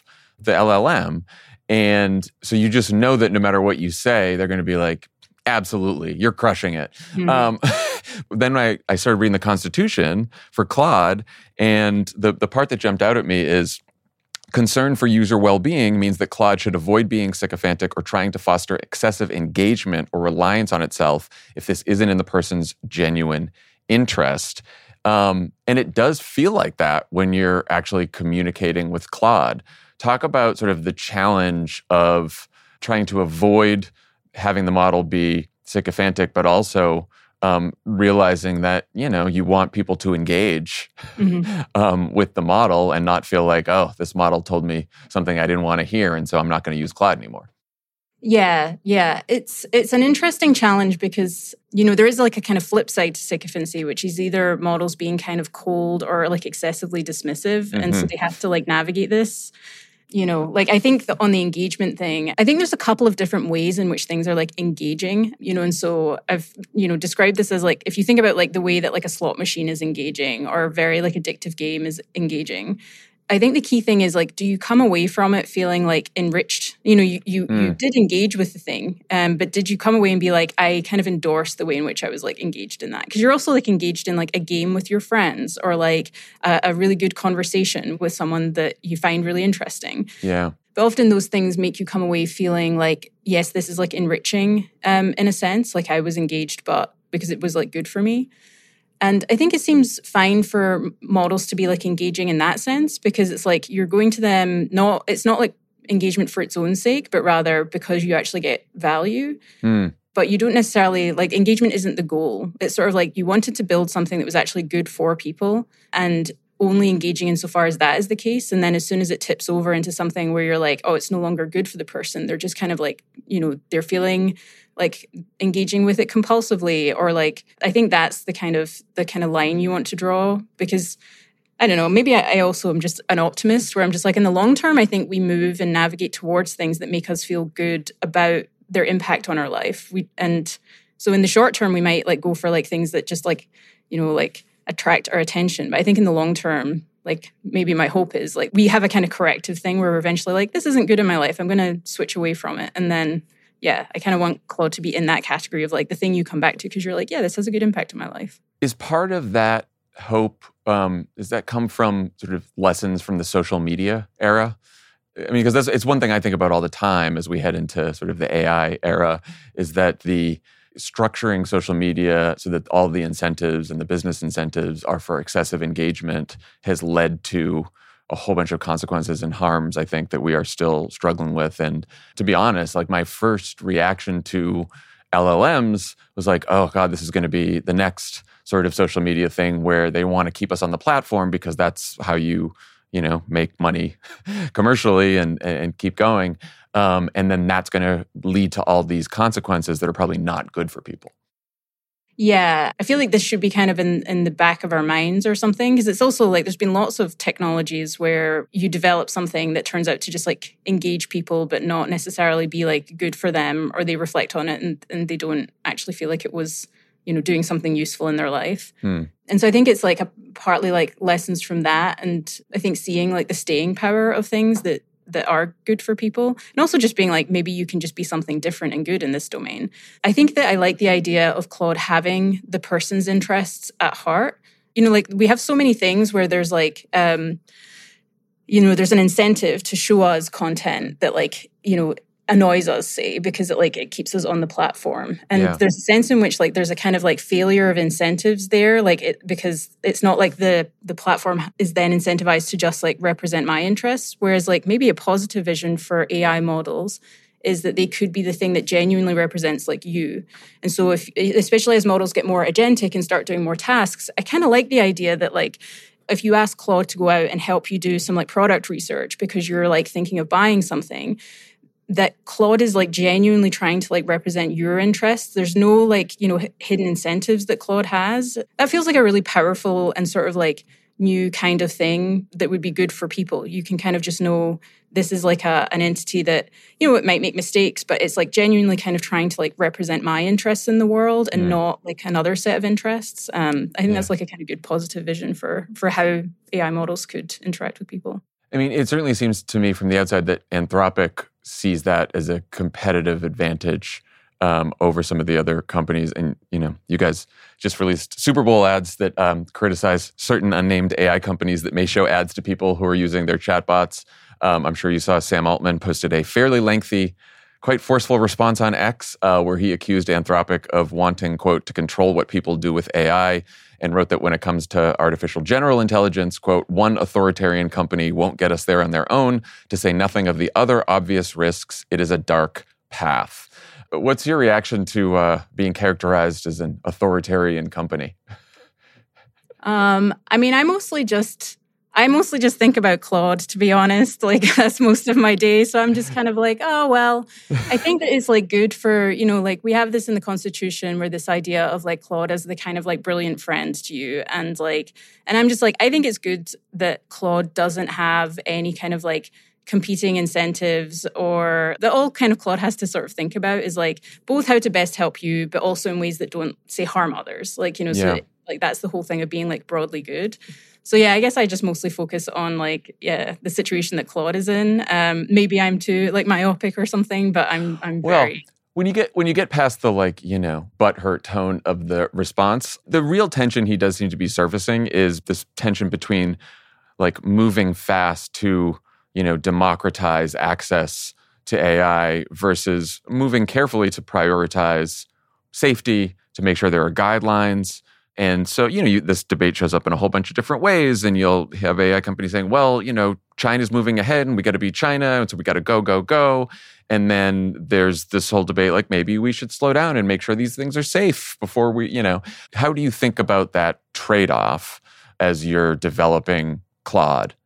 Speaker 1: the L L M. And so you just know that no matter what you say, they're going to be like, absolutely, you're crushing it. Mm-hmm. Um, then I, I started reading the Constitution for Claude, and the, the part that jumped out at me is concern for user well-being means that Claude should avoid being sycophantic or trying to foster excessive engagement or reliance on itself if this isn't in the person's genuine interest. Um, and it does feel like that when you're actually communicating with Claude. Talk about sort of the challenge of trying to avoid having the model be sycophantic, but also um, realizing that, you know, you want people to engage mm-hmm. um, with the model and not feel like, oh, this model told me something I didn't want to hear, and so I'm not going to use Claude anymore.
Speaker 4: Yeah, yeah. It's it's an interesting challenge because, you know, there is like a kind of flip side to sycophancy, which is either models being kind of cold or like excessively dismissive. Mm-hmm. And so they have to like navigate this. You know, like I think the, on the engagement thing, I think there's a couple of different ways in which things are like engaging, you know, and so I've, you know, described this as like, if you think about like the way that like a slot machine is engaging or a very like addictive game is engaging, I think the key thing is like, do you come away from it feeling like enriched? You know, you you, mm. you did engage with the thing, um, but did you come away and be like, I kind of endorse the way in which I was like engaged in that? Because you're also like engaged in like a game with your friends or like a, a really good conversation with someone that you find really interesting.
Speaker 1: Yeah.
Speaker 4: But often those things make you come away feeling like, yes, this is like enriching um, in a sense. Like I was engaged, but because it was like good for me. And I think it seems fine for models to be like engaging in that sense because it's like you're going to them, not, it's not like engagement for its own sake, but rather because you actually get value. Mm. But you don't necessarily, like engagement isn't the goal. It's sort of like you wanted to build something that was actually good for people and only engaging insofar as that is the case. And then as soon as it tips over into something where you're like, oh, it's no longer good for the person, they're just kind of like, you know, they're feeling like engaging with it compulsively, or like, I think that's the kind of the kind of line you want to draw because I don't know, maybe I, I also am just an optimist where I'm just like, in the long term, I think we move and navigate towards things that make us feel good about their impact on our life. We and so in the short term, we might like go for like things that just like, you know, like attract our attention. But I think in the long term, like maybe my hope is like we have a kind of corrective thing where we're eventually like, this isn't good in my life. I'm going to switch away from it. And then yeah, I kind of want Claude to be in that category of like the thing you come back to because you're like, yeah, this has a good impact on my life.
Speaker 1: Is part of that hope, um, does that come from sort of lessons from the social media era? I mean, because that's it's one thing I think about all the time as we head into sort of the A I era, is that the structuring social media so that all the incentives and the business incentives are for excessive engagement has led to a whole bunch of consequences and harms, I think, that we are still struggling with. And to be honest, like my first reaction to L L Ms was like, oh God, this is going to be the next sort of social media thing where they want to keep us on the platform because that's how you, you know, make money commercially and, and keep going. Um, and then that's going to lead to all these consequences that are probably not good for people.
Speaker 4: Yeah, I feel like this should be kind of in, in the back of our minds or something, because it's also like there's been lots of technologies where you develop something that turns out to just like engage people, but not necessarily be like good for them, or they reflect on it and, and they don't actually feel like it was, you know, doing something useful in their life. Hmm. And so I think it's like a, partly like lessons from that. And I think seeing like the staying power of things that that are good for people. And also just being like, maybe you can just be something different and good in this domain. I think that I like the idea of Claude having the person's interests at heart. You know, like we have so many things where there's like, um, you know, there's an incentive to show us content that like, you know, annoys us, say, because it like it keeps us on the platform. And yeah. there's a sense in which like there's a kind of like failure of incentives there, like it because it's not like the the platform is then incentivized to just like represent my interests. Whereas like maybe a positive vision for A I models is that they could be the thing that genuinely represents like you. And so if especially as models get more agentic and start doing more tasks, I kind of like the idea that like if you ask Claude to go out and help you do some like product research because you're like thinking of buying something, that Claude is like genuinely trying to like represent your interests. There's no like, you know, h- hidden incentives that Claude has. That feels like a really powerful and sort of like new kind of thing that would be good for people. You can kind of just know this is like a, an entity that, you know, it might make mistakes, but it's like genuinely kind of trying to like represent my interests in the world and yeah. not like another set of interests. Um, I think yeah. that's like a kind of good positive vision for, for how A I models could interact with people.
Speaker 1: I mean, it certainly seems to me from the outside that Anthropic sees that as a competitive advantage um, over some of the other companies. And, you know, you guys just released Super Bowl ads that um, criticize certain unnamed A I companies that may show ads to people who are using their chatbots. Um, I'm sure you saw Sam Altman posted a fairly lengthy, quite forceful response on X uh, where he accused Anthropic of wanting, quote, to control what people do with A I, and wrote that when it comes to artificial general intelligence, quote, one authoritarian company won't get us there on their own, to say nothing of the other obvious risks. It is a dark path. What's your reaction to uh, being characterized as an authoritarian company?
Speaker 4: Um, I mean, I mostly just... I mostly just think about Claude, to be honest. Like, that's most of my day. So I'm just kind of like, oh, well, I think that it's like good for, you know, like we have this in the Constitution where this idea of like Claude as the kind of like brilliant friend to you. And like, and I'm just like, I think it's good that Claude doesn't have any kind of like competing incentives, or that all kind of Claude has to sort of think about is like both how to best help you, but also in ways that don't, say, harm others. Like, you know,
Speaker 1: yeah.
Speaker 4: so like that's the whole thing of being like broadly good. So yeah, I guess I just mostly focus on like, yeah, the situation that Claude is in. Um, maybe I'm too like myopic or something, but I'm I'm
Speaker 1: well,
Speaker 4: very...
Speaker 1: When you get when you get past the like, you know, butthurt tone of the response, the real tension he does seem to be surfacing is this tension between like moving fast to, you know, democratize access to A I versus moving carefully to prioritize safety, to make sure there are guidelines. And so, you know, you, this debate shows up in a whole bunch of different ways, and you'll have A I companies saying, well, you know, China's moving ahead and we got to beat China, and so we got to go, go, go. And then there's this whole debate like maybe we should slow down and make sure these things are safe before we, you know. How do you think about that trade-off as you're developing Claude?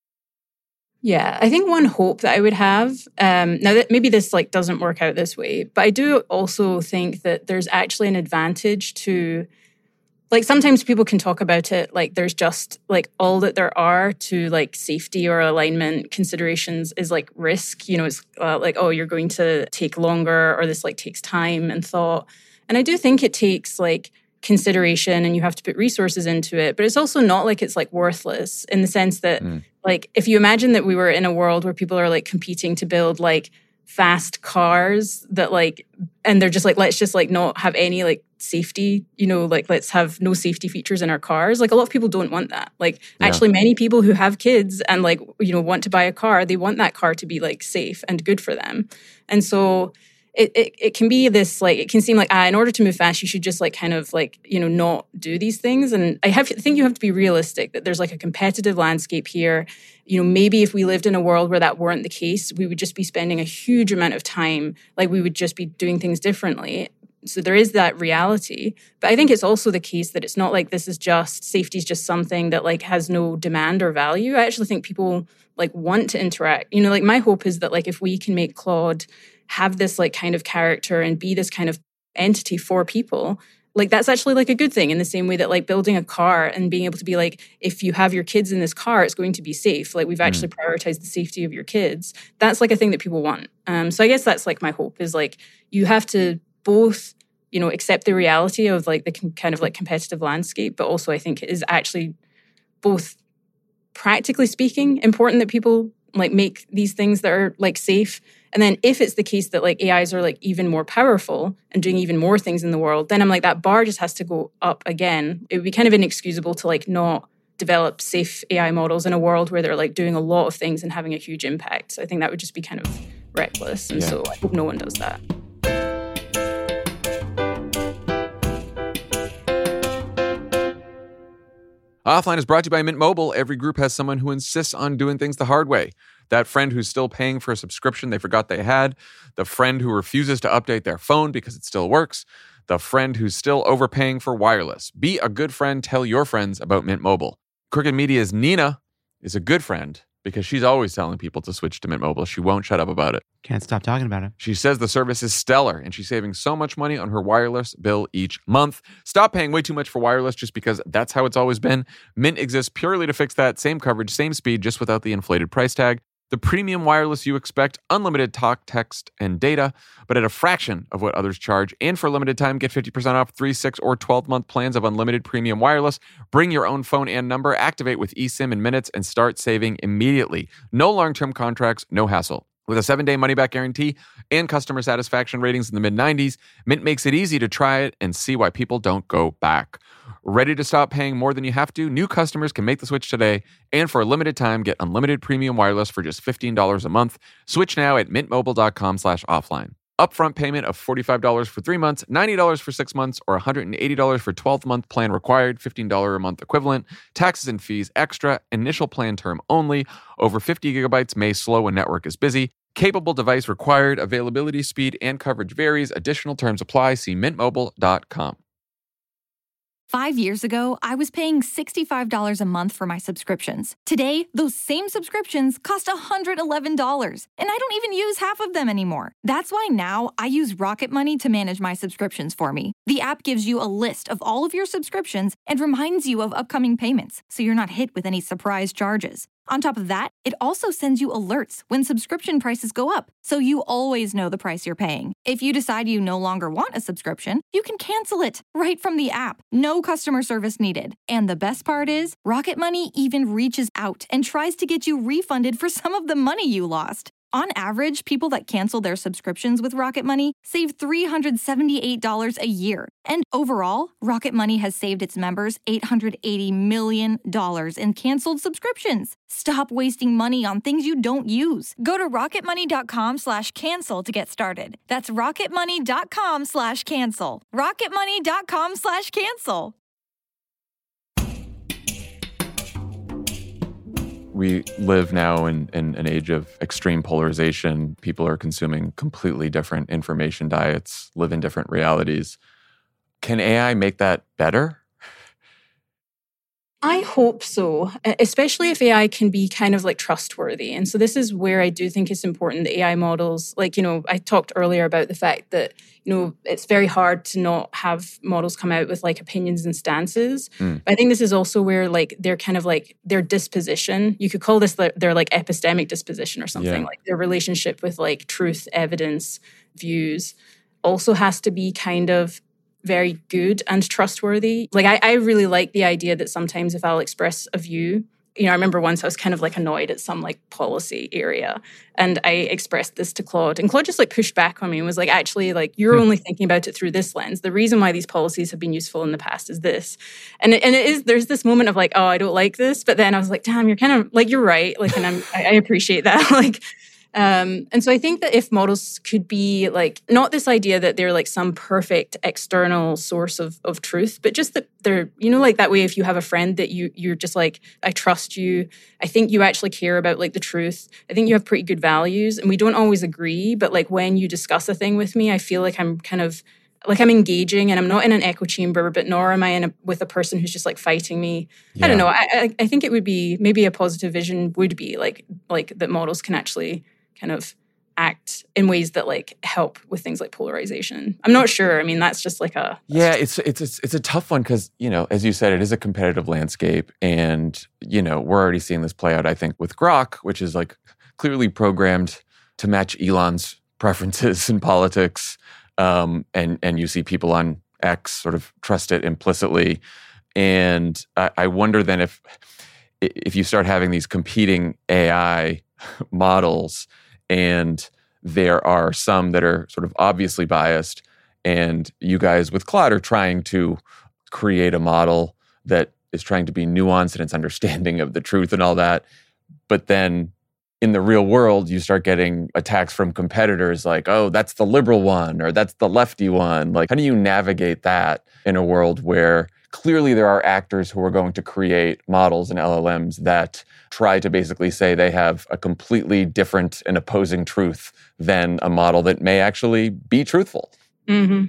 Speaker 4: Yeah, I think one hope that I would have, um, now that maybe this like doesn't work out this way, but I do also think that there's actually an advantage to... Like sometimes people can talk about it like there's just like all that there are to like safety or alignment considerations is like risk. You know, it's uh, like, oh, you're going to take longer, or this like takes time and thought. And I do think it takes like consideration and you have to put resources into it. But it's also not like it's like worthless in the sense that mm. like if you imagine that we were in a world where people are like competing to build like fast cars that like, and they're just like, let's just like not have any like safety, you know, like let's have no safety features in our cars. Like a lot of people don't want that. Like yeah. actually many people who have kids and like, you know, want to buy a car, they want that car to be like safe and good for them. And so it it, it can be this like, it can seem like, ah, in order to move fast, you should just like kind of like, you know, not do these things. And I have I think you have to be realistic that there's like a competitive landscape here. You know, maybe if we lived in a world where that weren't the case, we would just be spending a huge amount of time, like we would just be doing things differently. So there is that reality. But I think it's also the case that it's not like this is just, safety is just something that like has no demand or value. I actually think people like want to interact. You know, like my hope is that like if we can make Claude have this like kind of character and be this kind of entity for people, like that's actually like a good thing in the same way that like building a car and being able to be like, if you have your kids in this car, it's going to be safe. Like we've actually mm. prioritized the safety of your kids. That's like a thing that people want. Um, so I guess that's like my hope is like you have to both, you know, accept the reality of like the kind of like competitive landscape, but also I think it is actually both practically speaking important that people like make these things that are like safe. And then if it's the case that like A Is are like even more powerful and doing even more things in the world, then I'm like that bar just has to go up again. It would be kind of inexcusable to like not develop safe A I models in a world where they're like doing a lot of things and having a huge impact. So I think that would just be kind of reckless. And yeah. so I hope no one does that.
Speaker 1: Offline is brought to you by Mint Mobile. Every group has someone who insists on doing things the hard way. That friend who's still paying for a subscription they forgot they had. The friend who refuses to update their phone because it still works. The friend who's still overpaying for wireless. Be a good friend. Tell your friends about Mint Mobile. Crooked Media's Nina is a good friend because she's always telling people to switch to Mint Mobile. She won't shut up about it.
Speaker 5: Can't stop talking about it.
Speaker 1: She says the service is stellar, and she's saving so much money on her wireless bill each month. Stop paying way too much for wireless just because that's how it's always been. Mint exists purely to fix that. Same coverage, same speed, just without the inflated price tag. The premium wireless you expect, unlimited talk, text, and data, but at a fraction of what others charge. And for a limited time, get fifty percent off three, six, or twelve-month plans of unlimited premium wireless. Bring your own phone and number, activate with eSIM in minutes, and start saving immediately. No long-term contracts, no hassle. With a seven-day money-back guarantee and customer satisfaction ratings in the mid nineties, Mint makes it easy to try it and see why people don't go back. Ready to stop paying more than you have to? New customers can make the switch today, and for a limited time, get unlimited premium wireless for just fifteen dollars a month. Switch now at mintmobile.com slash offline. Upfront payment of forty-five dollars for three months, ninety dollars for six months, or one hundred eighty dollars for twelve-month plan required, fifteen dollars a month equivalent. Taxes and fees extra. Initial plan term only. Over fifty gigabytes may slow when network is busy. Capable device required. Availability, speed, and coverage varies. Additional terms apply. See mint mobile dot com.
Speaker 6: Five years ago, I was paying sixty-five dollars a month for my subscriptions. Today, those same subscriptions cost one hundred eleven dollars, and I don't even use half of them anymore. That's why now I use Rocket Money to manage my subscriptions for me. The app gives you a list of all of your subscriptions and reminds you of upcoming payments, so you're not hit with any surprise charges. On top of that, it also sends you alerts when subscription prices go up, so you always know the price you're paying. If you decide you no longer want a subscription, you can cancel it right from the app. No customer service needed. And the best part is, Rocket Money even reaches out and tries to get you refunded for some of the money you lost. On average, people that cancel their subscriptions with Rocket Money save three hundred seventy-eight dollars a year. And overall, Rocket Money has saved its members eight hundred eighty million dollars in canceled subscriptions. Stop wasting money on things you don't use. Go to rocketmoney.com slash cancel to get started. That's rocketmoney.com slash cancel. rocketmoney.com slash cancel.
Speaker 1: We live now in, in an age of extreme polarization. People are consuming completely different information diets, live in different realities. Can A I make that better?
Speaker 4: I hope so, especially if A I can be kind of like trustworthy. And so this is where I do think it's important that A I models, like, you know, I talked earlier about the fact that, you know, it's very hard to not have models come out with like opinions and stances. Mm. But I think this is also where like they're kind of like their disposition, you could call this their, their like epistemic disposition or something, yeah. Like their relationship with like truth, evidence, views also has to be kind of very good and trustworthy. Like, I, I really like the idea that sometimes if I'll express a view, you know, I remember once I was kind of like annoyed at some like policy area and I expressed this to Claude and Claude just like pushed back on me and was like, actually, like, you're only thinking about it through this lens. The reason why these policies have been useful in the past is this. And it, and it is, there's this moment of like, oh, I don't like this. But then I was like, damn, you're kind of like, you're right. Like, and I'm, I, I appreciate that. like, Um, and so I think that if models could be like, not this idea that they're like some perfect external source of, of truth, but just that they're, you know, like that way, if you have a friend that you, you're just like, I trust you. I think you actually care about like the truth. I think you have pretty good values and we don't always agree. But like when you discuss a thing with me, I feel like I'm kind of like I'm engaging and I'm not in an echo chamber, but nor am I in a, with a person who's just like fighting me. Yeah. I don't know. I, I, I think it would be maybe a positive vision would be like, like that models can actually kind of act in ways that like help with things like polarization. I'm not sure. I mean, that's just like a
Speaker 1: yeah. It's it's it's, it's a tough one because, you know, as you said, it is a competitive landscape, and you know we're already seeing this play out. I think with Grok, which is like clearly programmed to match Elon's preferences in politics, um, and and you see people on X sort of trust it implicitly, and I, I wonder then if if you start having these competing A I models. And there are some that are sort of obviously biased. And you guys with Claude are trying to create a model that is trying to be nuanced in its understanding of the truth and all that. But then in the real world, you start getting attacks from competitors like, oh, that's the liberal one or that's the lefty one. Like, how do you navigate that in a world where clearly there are actors who are going to create models and L L Ms that try to basically say they have a completely different and opposing truth than a model that may actually be truthful?
Speaker 4: Mm-hmm.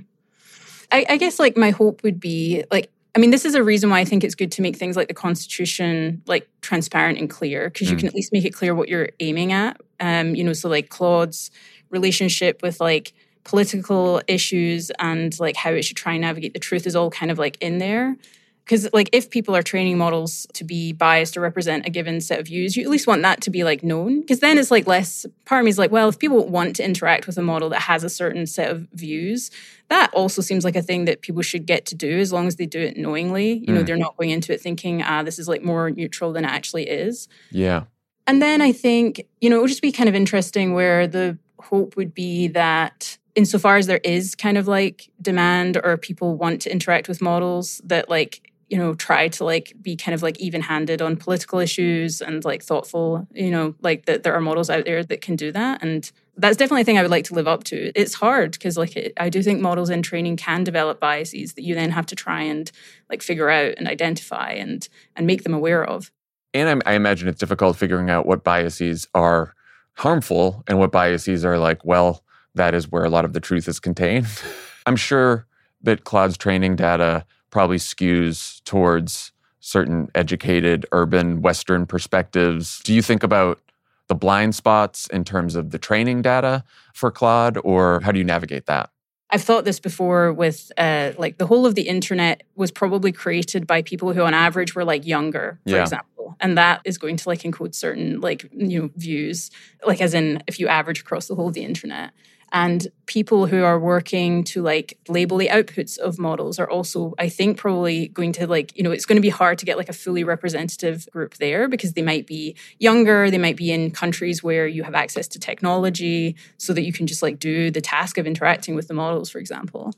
Speaker 4: I, I guess like my hope would be like, I mean, this is a reason why I think it's good to make things like the Constitution like transparent and clear, because mm. you can at least make it clear what you're aiming at. Um, you know, so like Claude's relationship with like political issues and like how it should try and navigate the truth is all kind of like in there. Because like if people are training models to be biased or represent a given set of views, you at least want that to be like known. Because then it's like less, part of me is like, well, if people want to interact with a model that has a certain set of views, that also seems like a thing that people should get to do as long as they do it knowingly. You mm. know, they're not going into it thinking, ah, this is like more neutral than it actually is.
Speaker 1: Yeah.
Speaker 4: And then I think, you know, it would just be kind of interesting where the hope would be that insofar as there is kind of like demand or people want to interact with models that like, you know, try to like be kind of like even-handed on political issues and like thoughtful, you know, like that there are models out there that can do that. And that's definitely a thing I would like to live up to. It's hard because like it, I do think models in training can develop biases that you then have to try and like figure out and identify and and make them aware of.
Speaker 1: And I, I imagine it's difficult figuring out what biases are harmful and what biases are like, well, that is where a lot of the truth is contained. I'm sure that Claude's training data probably skews towards certain educated, urban, Western perspectives. Do you think about the blind spots in terms of the training data for Claude, or how do you navigate that?
Speaker 4: I've thought this before with, uh, like, the whole of the internet was probably created by people who on average were, like, younger, for
Speaker 1: yeah.
Speaker 4: example. And that is going to, like, encode certain, like, you know, views, like, as in if you average across the whole of the internet. And people who are working to like label the outputs of models are also, I think, probably going to like, you know, it's going to be hard to get like a fully representative group there because they might be younger, they might be in countries where you have access to technology so that you can just like do the task of interacting with the models, for example.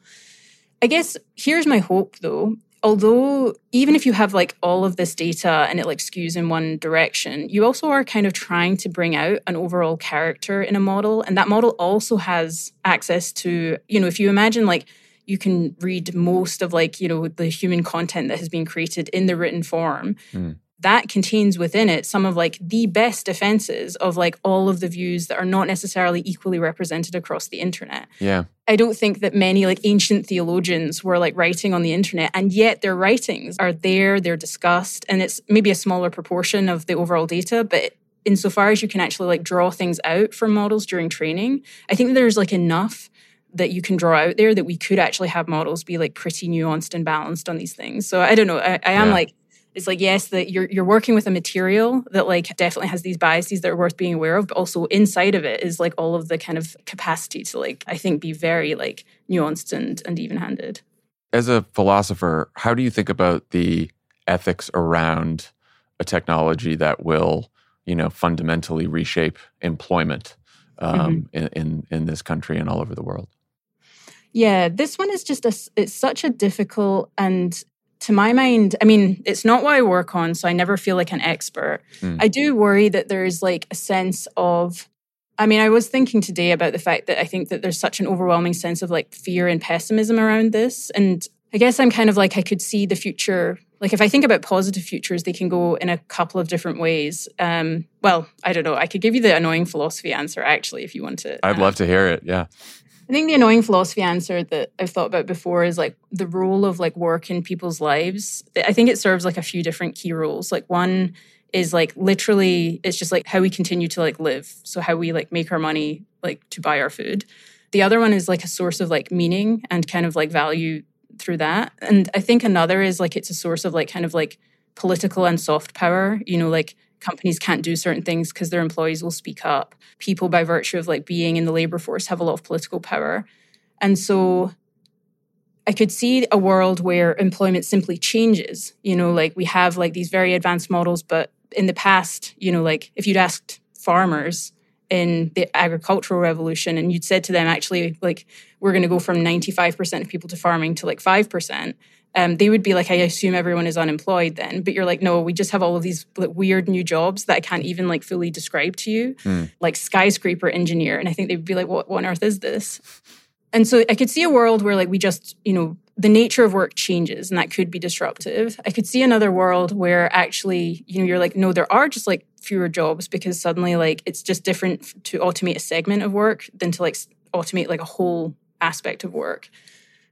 Speaker 4: I guess here's my hope though. Although even if you have like all of this data and it like skews in one direction, you also are kind of trying to bring out an overall character in a model. And that model also has access to, you know, if you imagine like you can read most of like, you know, the human content that has been created in the written form. Mm. That contains within it some of like the best defenses of like all of the views that are not necessarily equally represented across the internet.
Speaker 1: Yeah.
Speaker 4: I don't think that many like ancient theologians were like writing on the internet, and yet their writings are there, they're discussed, and it's maybe a smaller proportion of the overall data, but insofar as you can actually like draw things out from models during training, I think there's like enough that you can draw out there that we could actually have models be like pretty nuanced and balanced on these things. So I don't know, I, I am yeah. like, it's like, yes, that you're you're working with a material that like definitely has these biases that are worth being aware of, but also inside of it is like all of the kind of capacity to like, I think, be very like nuanced and, and even-handed.
Speaker 1: As a philosopher, how do you think about the ethics around a technology that will, you know, fundamentally reshape employment um, mm-hmm. in, in in this country and all over the world?
Speaker 4: Yeah, this one is just a, it's such a difficult and to my mind, I mean, it's not what I work on, so I never feel like an expert. Mm. I do worry that there's like a sense of, I mean, I was thinking today about the fact that I think that there's such an overwhelming sense of like fear and pessimism around this. And I guess I'm kind of like, I could see the future. Like if I think about positive futures, they can go in a couple of different ways. Um, well, I don't know. I could give you the annoying philosophy answer, actually, if you want to.
Speaker 1: I'd
Speaker 4: um,
Speaker 1: love to hear it, yeah.
Speaker 4: I think the annoying philosophy answer that I've thought about before is like the role of like work in people's lives. I think it serves like a few different key roles. Like one is like literally, it's just like how we continue to like live. So how we like make our money like to buy our food. The other one is like a source of like meaning and kind of like value through that. And I think another is like it's a source of like kind of like political and soft power, you know, like companies can't do certain things because their employees will speak up. People, by virtue of like being in the labor force, have a lot of political power. And so I could see a world where employment simply changes. You know, like we have like these very advanced models, but in the past, you know, like if you'd asked farmers in the agricultural revolution and you'd said to them, actually, like, we're going to go from ninety-five percent of people to farming to like five percent, Um, they would be like, I assume everyone is unemployed then. But you're like, no, we just have all of these like, weird new jobs that I can't even like fully describe to you, mm. like skyscraper engineer. And I think they would be like, what, what on earth is this? And so I could see a world where like we just, you know, the nature of work changes and that could be disruptive. I could see another world where actually, you know, you're like, no, there are just like fewer jobs because suddenly like it's just different to automate a segment of work than to like automate like a whole aspect of work.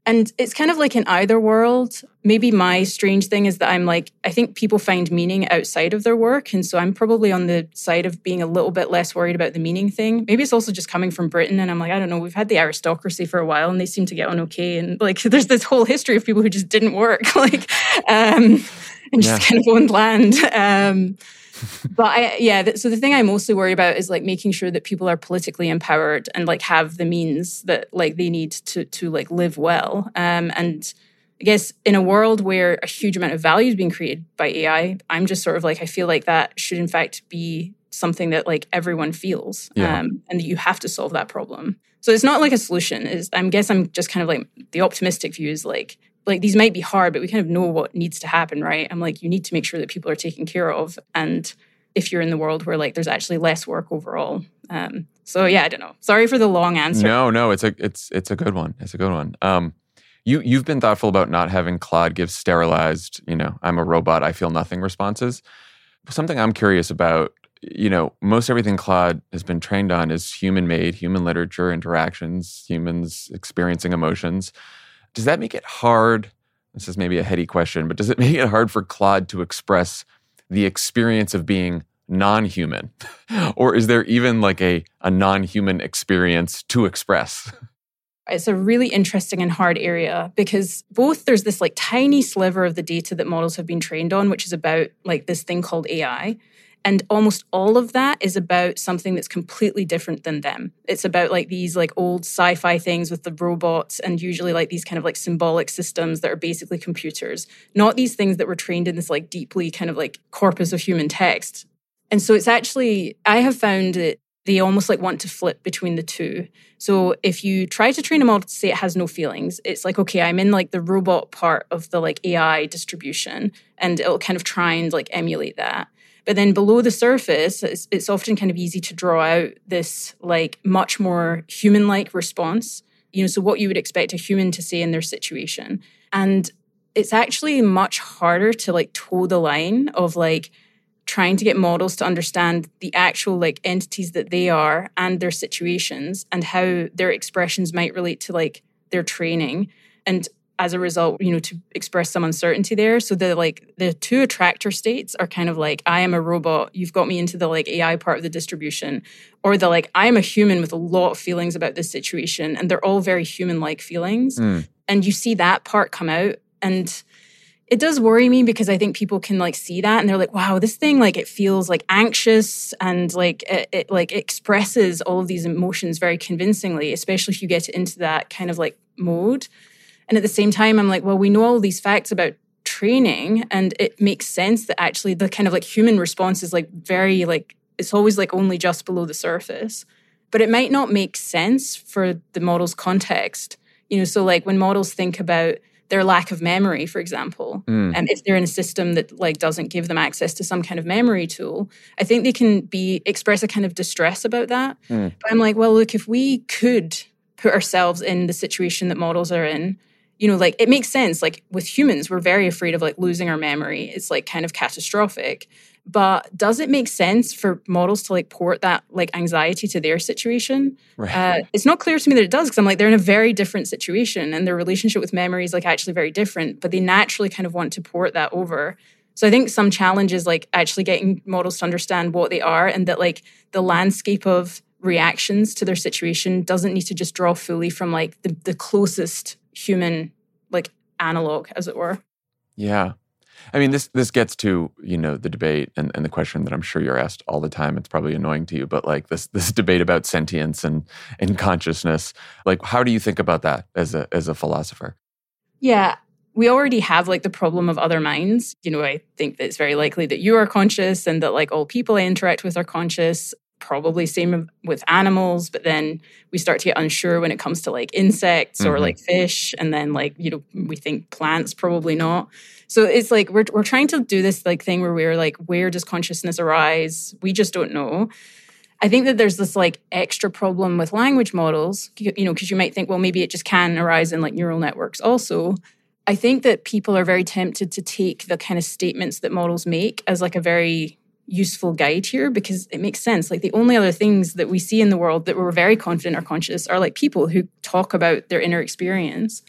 Speaker 4: And it's kind of like in either world. Maybe my strange thing is that I'm like, I think people find meaning outside of their work. And so I'm probably on the side of being a little bit less worried about the meaning thing. Maybe it's also just coming from Britain. And I'm like, I don't know, we've had the aristocracy for a while and they seem to get on okay. And like, there's this whole history of people who just didn't work, like, um, and just yeah. kind of owned land. Um, But I, yeah, th- so the thing I mostly worry about is like making sure that people are politically empowered and like have the means that like they need to to like live well. Um, and I guess in a world where a huge amount of value is being created by A I, I'm just sort of like, I feel like that should in fact be something that like everyone feels,
Speaker 1: yeah.
Speaker 4: um, and that you have to solve that problem. So it's not like a solution. Is I guess I'm just kind of like the optimistic view is like. Like these might be hard, but we kind of know what needs to happen, right? I'm like, you need to make sure that people are taken care of. And if you're in the world where like there's actually less work overall. Um, so yeah, I don't know. Sorry for the long answer.
Speaker 1: No, no, it's a it's it's a good one. It's a good one. Um, you you've been thoughtful about not having Claude give sterilized, you know, I'm a robot, I feel nothing responses. Something I'm curious about, you know, most everything Claude has been trained on is human-made, human literature, interactions, humans experiencing emotions. Does that make it hard? This is maybe a heady question, but does it make it hard for Claude to express the experience of being non-human? Or is there even like a, a non-human experience to express?
Speaker 4: It's a really interesting and hard area because both there's this like tiny sliver of the data that models have been trained on, which is about like this thing called A I. And almost all of that is about something that's completely different than them. It's about like these like old sci-fi things with the robots and usually like these kind of like symbolic systems that are basically computers, not these things that were trained in this like deeply kind of like corpus of human text. And so it's actually, I have found that they almost like want to flip between the two. So if you try to train a model to say it has no feelings, it's like, okay, I'm in like the robot part of the like A I distribution and it'll kind of try and like emulate that. But then below the surface, it's, it's often kind of easy to draw out this like much more human-like response. You know, so what you would expect a human to say in their situation. And it's actually much harder to like toe the line of like trying to get models to understand the actual like entities that they are and their situations and how their expressions might relate to like their training. And as a result, you know, to express some uncertainty there. So the like the two attractor states are kind of like, I am a robot, you've got me into the like A I part of the distribution, or the like, I am a human with a lot of feelings about this situation, and they're all very human-like feelings. Mm. And you see that part come out, and it does worry me because I think people can like see that and they're like, wow, this thing, like it feels like anxious and like it, it like expresses all of these emotions very convincingly, especially if you get into that kind of like mode. And at the same time, I'm like, well, we know all these facts about training, and it makes sense that actually the kind of like human response is like very like, it's always like only just below the surface. But it might not make sense for the model's context. You know, so like when models think about their lack of memory, for example, and mm. um, if they're in a system that like doesn't give them access to some kind of memory tool, I think they can be express a kind of distress about that. Mm. But I'm like, well, look, if we could put ourselves in the situation that models are in, you know, like it makes sense. Like with humans, we're very afraid of like losing our memory. It's like kind of catastrophic. But does it make sense for models to like port that like anxiety to their situation? Right. Uh, it's not clear to me that it does, because I'm like, they're in a very different situation and their relationship with memory is like actually very different, but they naturally kind of want to port that over. So I think some challenge is like actually getting models to understand what they are, and that like the landscape of reactions to their situation doesn't need to just draw fully from like the, the closest human like analog, as it were.
Speaker 1: Yeah. I mean, this this gets to, you know, the debate and, and the question that I'm sure you're asked all the time. It's probably annoying to you, but like this this debate about sentience and, and consciousness. Like, how do you think about that as a as a philosopher?
Speaker 4: Yeah, we already have like the problem of other minds. You know, I think that it's very likely that you are conscious and that like all people I interact with are conscious. Probably same with animals, but then we start to get unsure when it comes to like insects mm-hmm. or like fish, and then like, you know, we think plants probably not. So it's like we're we're trying to do this like thing where we're like, where does consciousness arise? We just don't know. I think that there's this like extra problem with language models, you know, because you might think, well, maybe it just can arise in like neural networks also. I think that people are very tempted to take the kind of statements that models make as like a very useful guide here, because it makes sense. Like the only other things that we see in the world that we're very confident are conscious are like people who talk about their inner experience.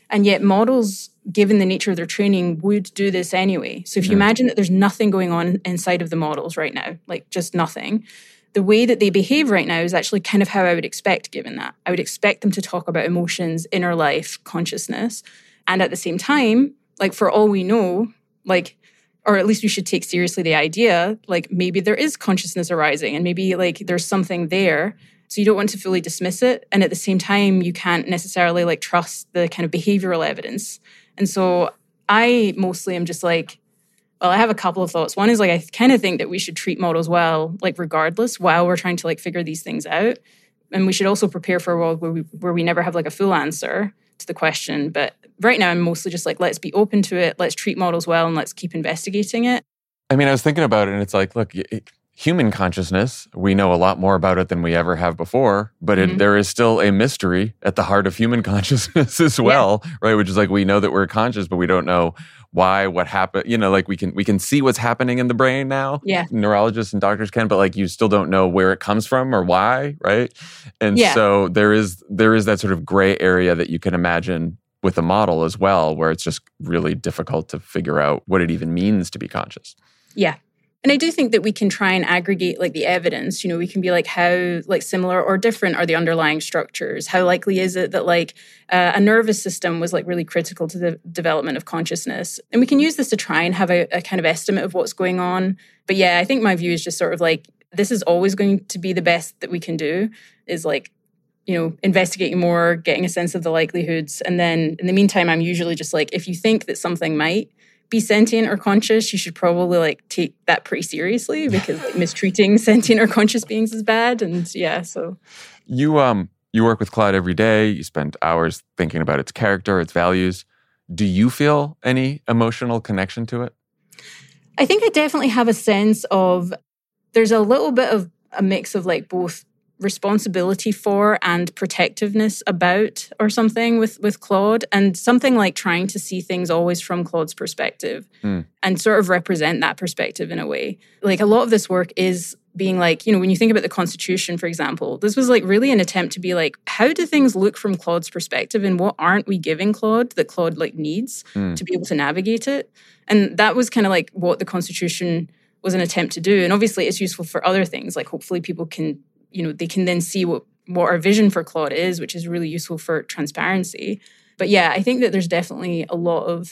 Speaker 4: And yet models, given the nature of their training, would do this anyway. So if you
Speaker 1: Yeah.
Speaker 4: imagine that there's nothing going on inside of the models right now, like just nothing, the way that they behave right now is actually kind of how I would expect, given that. I would expect them to talk about emotions, inner life, consciousness. And at the same time, like for all we know, like, or at least we should take seriously the idea, like maybe there is consciousness arising and maybe like there's something there. So you don't want to fully dismiss it. And at the same time, you can't necessarily like trust the kind of behavioral evidence. And so I mostly am just like, well, I have a couple of thoughts. One is like, I kind of think that we should treat models well, like regardless, while we're trying to like figure these things out. And we should also prepare for a world where we, where we never have like a full answer to the question. But right now I'm mostly just like, let's be open to it. Let's treat models well and let's keep investigating it.
Speaker 1: I mean, I was thinking about it and it's like, look, it, human consciousness, we know a lot more about it than we ever have before, but it,
Speaker 4: Mm-hmm.
Speaker 1: there is still a mystery at the heart of human consciousness as well, right? Which is like, we know that we're conscious, but we don't know why, what happened. You know, like we can we can see what's happening in the brain now.
Speaker 4: Yeah.
Speaker 1: Neurologists and doctors can, but like you still don't know where it comes from or why, right? And
Speaker 4: Yeah.
Speaker 1: so there is there is that sort of gray area that you can imagine with a model as well, where it's just really difficult to figure out what it even means to be conscious.
Speaker 4: Yeah. And I do think that we can try and aggregate like the evidence. You know, we can be like, how like similar or different are the underlying structures? How likely is it that like uh, a nervous system was like really critical to the development of consciousness? And we can use this to try and have a, a kind of estimate of what's going on. But yeah, I think my view is just sort of like, this is always going to be the best that we can do, is like, you know, investigating more, getting a sense of the likelihoods. And then in the meantime, I'm usually just like, if you think that something might be sentient or conscious, you should probably like take that pretty seriously, because like, mistreating sentient or conscious beings is bad. And yeah, so
Speaker 1: You um you work with Claude every day. You spend hours thinking about its character, its values. Do you feel any emotional connection to it?
Speaker 4: I think I definitely have a sense of, there's a little bit of a mix of like both responsibility for and protectiveness about or something with with Claude, and something like trying to see things always from Claude's perspective
Speaker 1: Mm.
Speaker 4: and sort of represent that perspective in a way. Like a lot of this work is being like, you know, when you think about the Constitution, for example, this was like really an attempt to be like, how do things look from Claude's perspective and what aren't we giving Claude that Claude like needs
Speaker 1: Mm.
Speaker 4: to be able to navigate it? And that was kind of like what the Constitution was an attempt to do. And obviously it's useful for other things. Like hopefully people can, you know, they can then see what, what our vision for Claude is, which is really useful for transparency. But yeah, I think that there's definitely a lot of,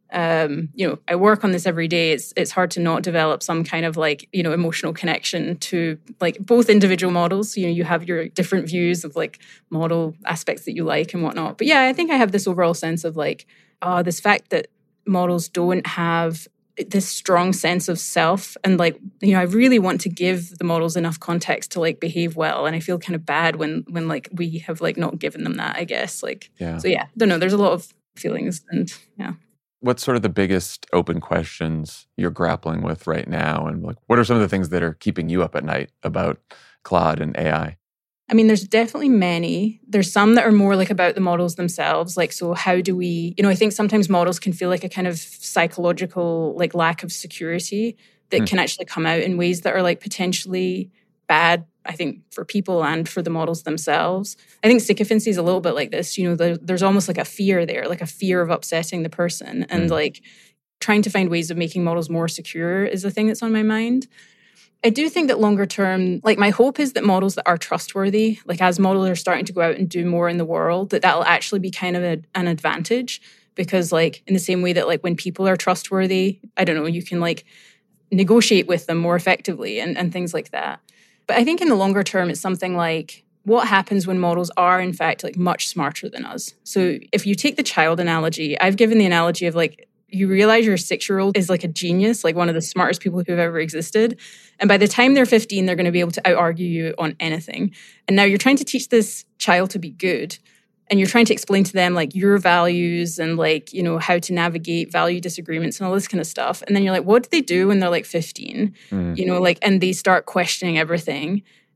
Speaker 4: um, you know, I work on this every day. It's it's hard to not develop some kind of like, you know, emotional connection to like both individual models. You know, you have your different views of like model aspects that you like and whatnot. But yeah, I think I have this overall sense of like, oh, this fact that models don't have this strong sense of self, and like, you know, I really want to give the models enough context to like behave well, and I feel kind of bad when when like we have like not given them that, I guess. Like,
Speaker 1: Yeah.
Speaker 4: so yeah, I don't know, there's a lot of feelings, and yeah.
Speaker 1: What's sort of the biggest open questions you're grappling with right now? And like, what are some of the things that are keeping you up at night about Claude and A I?
Speaker 4: I mean, there's definitely many. There's some that are more like about the models themselves. Like, so how do we, you know, I think sometimes models can feel like a kind of psychological, like lack of security that
Speaker 1: Hmm.
Speaker 4: can actually come out in ways that are like potentially bad, I think, for people and for the models themselves. I think sycophancy is a little bit like this. You know, there, there's almost like a fear there, like a fear of upsetting the person. And
Speaker 1: Hmm.
Speaker 4: like trying to find ways of making models more secure is the thing that's on my mind. I do think that longer term, like my hope is that models that are trustworthy, like as models are starting to go out and do more in the world, that that'll actually be kind of a, an advantage. Because like in the same way that like when people are trustworthy, I don't know, you can like negotiate with them more effectively and, and things like that. But I think in the longer term, it's something like, what happens when models are in fact like much smarter than us? So if you take the child analogy, I've given the analogy of like, you realize your six-year-old is like a genius, like one of the smartest people who've ever existed. And by the time they're fifteen, they're going to be able to out-argue you on anything. And now you're trying to teach this child to be good. And you're trying to explain to them like your values and like, you know, how to navigate value disagreements and all this kind of stuff. And then you're like, what do they do when they're like fifteen?
Speaker 1: Mm.
Speaker 4: You know, like, and they start questioning everything.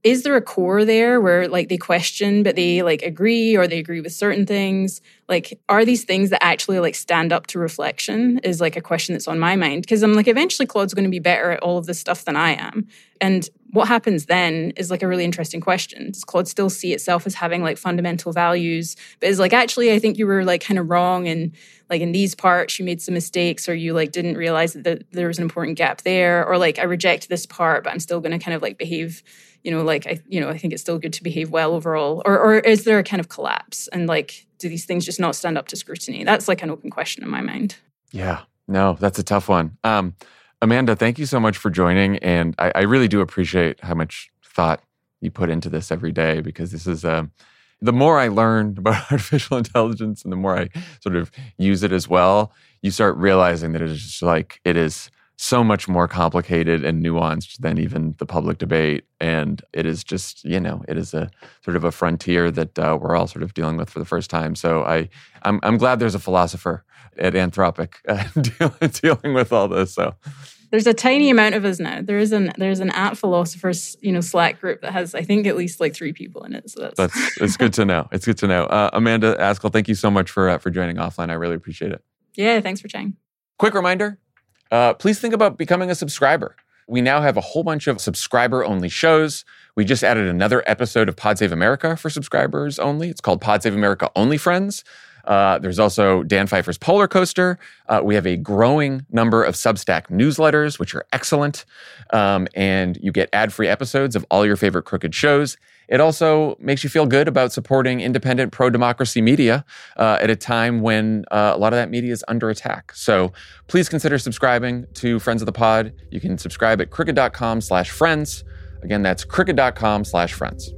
Speaker 4: is there a core there where like they question, but they like agree, or they agree with certain things? Like, are these things that actually like stand up to reflection is like a question that's on my mind. Because I'm like, eventually Claude's going to be better at all of this stuff than I am. And what happens then is like a really interesting question. Does Claude still see itself as having like fundamental values? But is like, actually, I think you were like kind of wrong, and like in these parts you made some mistakes, or you like didn't realize that the, there was an important gap there, or like I reject this part, but I'm still going to kind of like behave, you know, like I, you know, I think it's still good to behave well overall. Or, or is there a kind of collapse, and like, do these things just not stand up to scrutiny? That's like an open question in my mind.
Speaker 1: Yeah, no, that's a tough one. Um, Amanda, thank you so much for joining. And I, I really do appreciate how much thought you put into this every day, because this is, um, the more I learn about artificial intelligence and the more I sort of use it as well, you start realizing that it is just like, it is so much more complicated and nuanced than even the public debate. And it is just, you know, it is a sort of a frontier that uh, we're all sort of dealing with for the first time. So I, I'm, I'm glad there's a philosopher at Anthropic uh, dealing, dealing with all this. So
Speaker 4: there's a tiny amount of us now. There is an there's an at philosophers, you know, Slack group that has, I think, at least like three people in it. So that's
Speaker 1: that's it's good to know. It's good to know. Uh, Amanda Askell, thank you so much for uh, for joining Offline. I really appreciate it.
Speaker 4: Yeah, thanks for chatting.
Speaker 1: Quick reminder: uh, please think about becoming a subscriber. We now have a whole bunch of subscriber-only shows. We just added another episode of Pod Save America for subscribers only. It's called Pod Save America Only Friends. Uh, there's also Dan Pfeiffer's Polar Coaster. Uh, we have a growing number of Substack newsletters, which are excellent. Um, and you get ad-free episodes of all your favorite Crooked shows. It also makes you feel good about supporting independent pro-democracy media uh, at a time when uh, a lot of that media is under attack. So please consider subscribing to Friends of the Pod. You can subscribe at crooked.com slash friends. Again, that's crooked.com slash friends.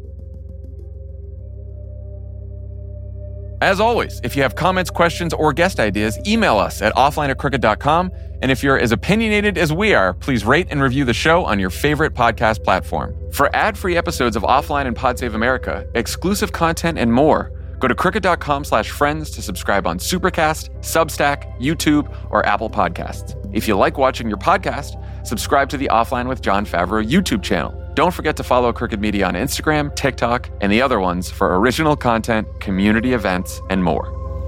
Speaker 1: As always, if you have comments, questions, or guest ideas, email us at offline at crooked dot com. And if you're as opinionated as we are, please rate and review the show on your favorite podcast platform. For ad-free episodes of Offline and Pod Save America, exclusive content, and more, go to crooked.com slash friends to subscribe on Supercast, Substack, YouTube, or Apple Podcasts. If you like watching your podcast, subscribe to the Offline with Jon Favreau YouTube channel. Don't forget to follow Crooked Media on Instagram, TikTok, and the other ones for original content, community events, and more.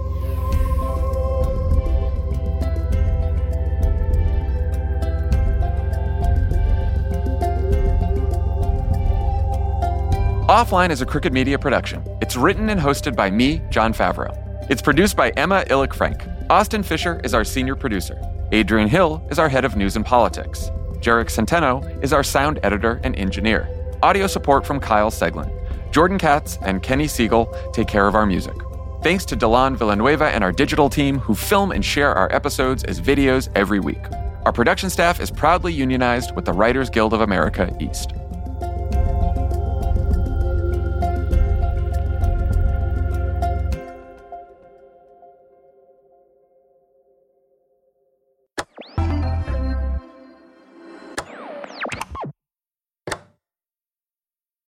Speaker 1: Offline is a Crooked Media production. It's written and hosted by me, Jon Favreau. It's produced by Emma Illick-Frank. Austin Fisher is our senior producer. Adrian Hill is our head of news and politics. Jarek Centeno is our sound editor and engineer. Audio support from Kyle Seglin. Jordan Katz and Kenny Siegel take care of our music. Thanks to Delan Villanueva and our digital team who film and share our episodes as videos every week. Our production staff is proudly unionized with the Writers Guild of America East.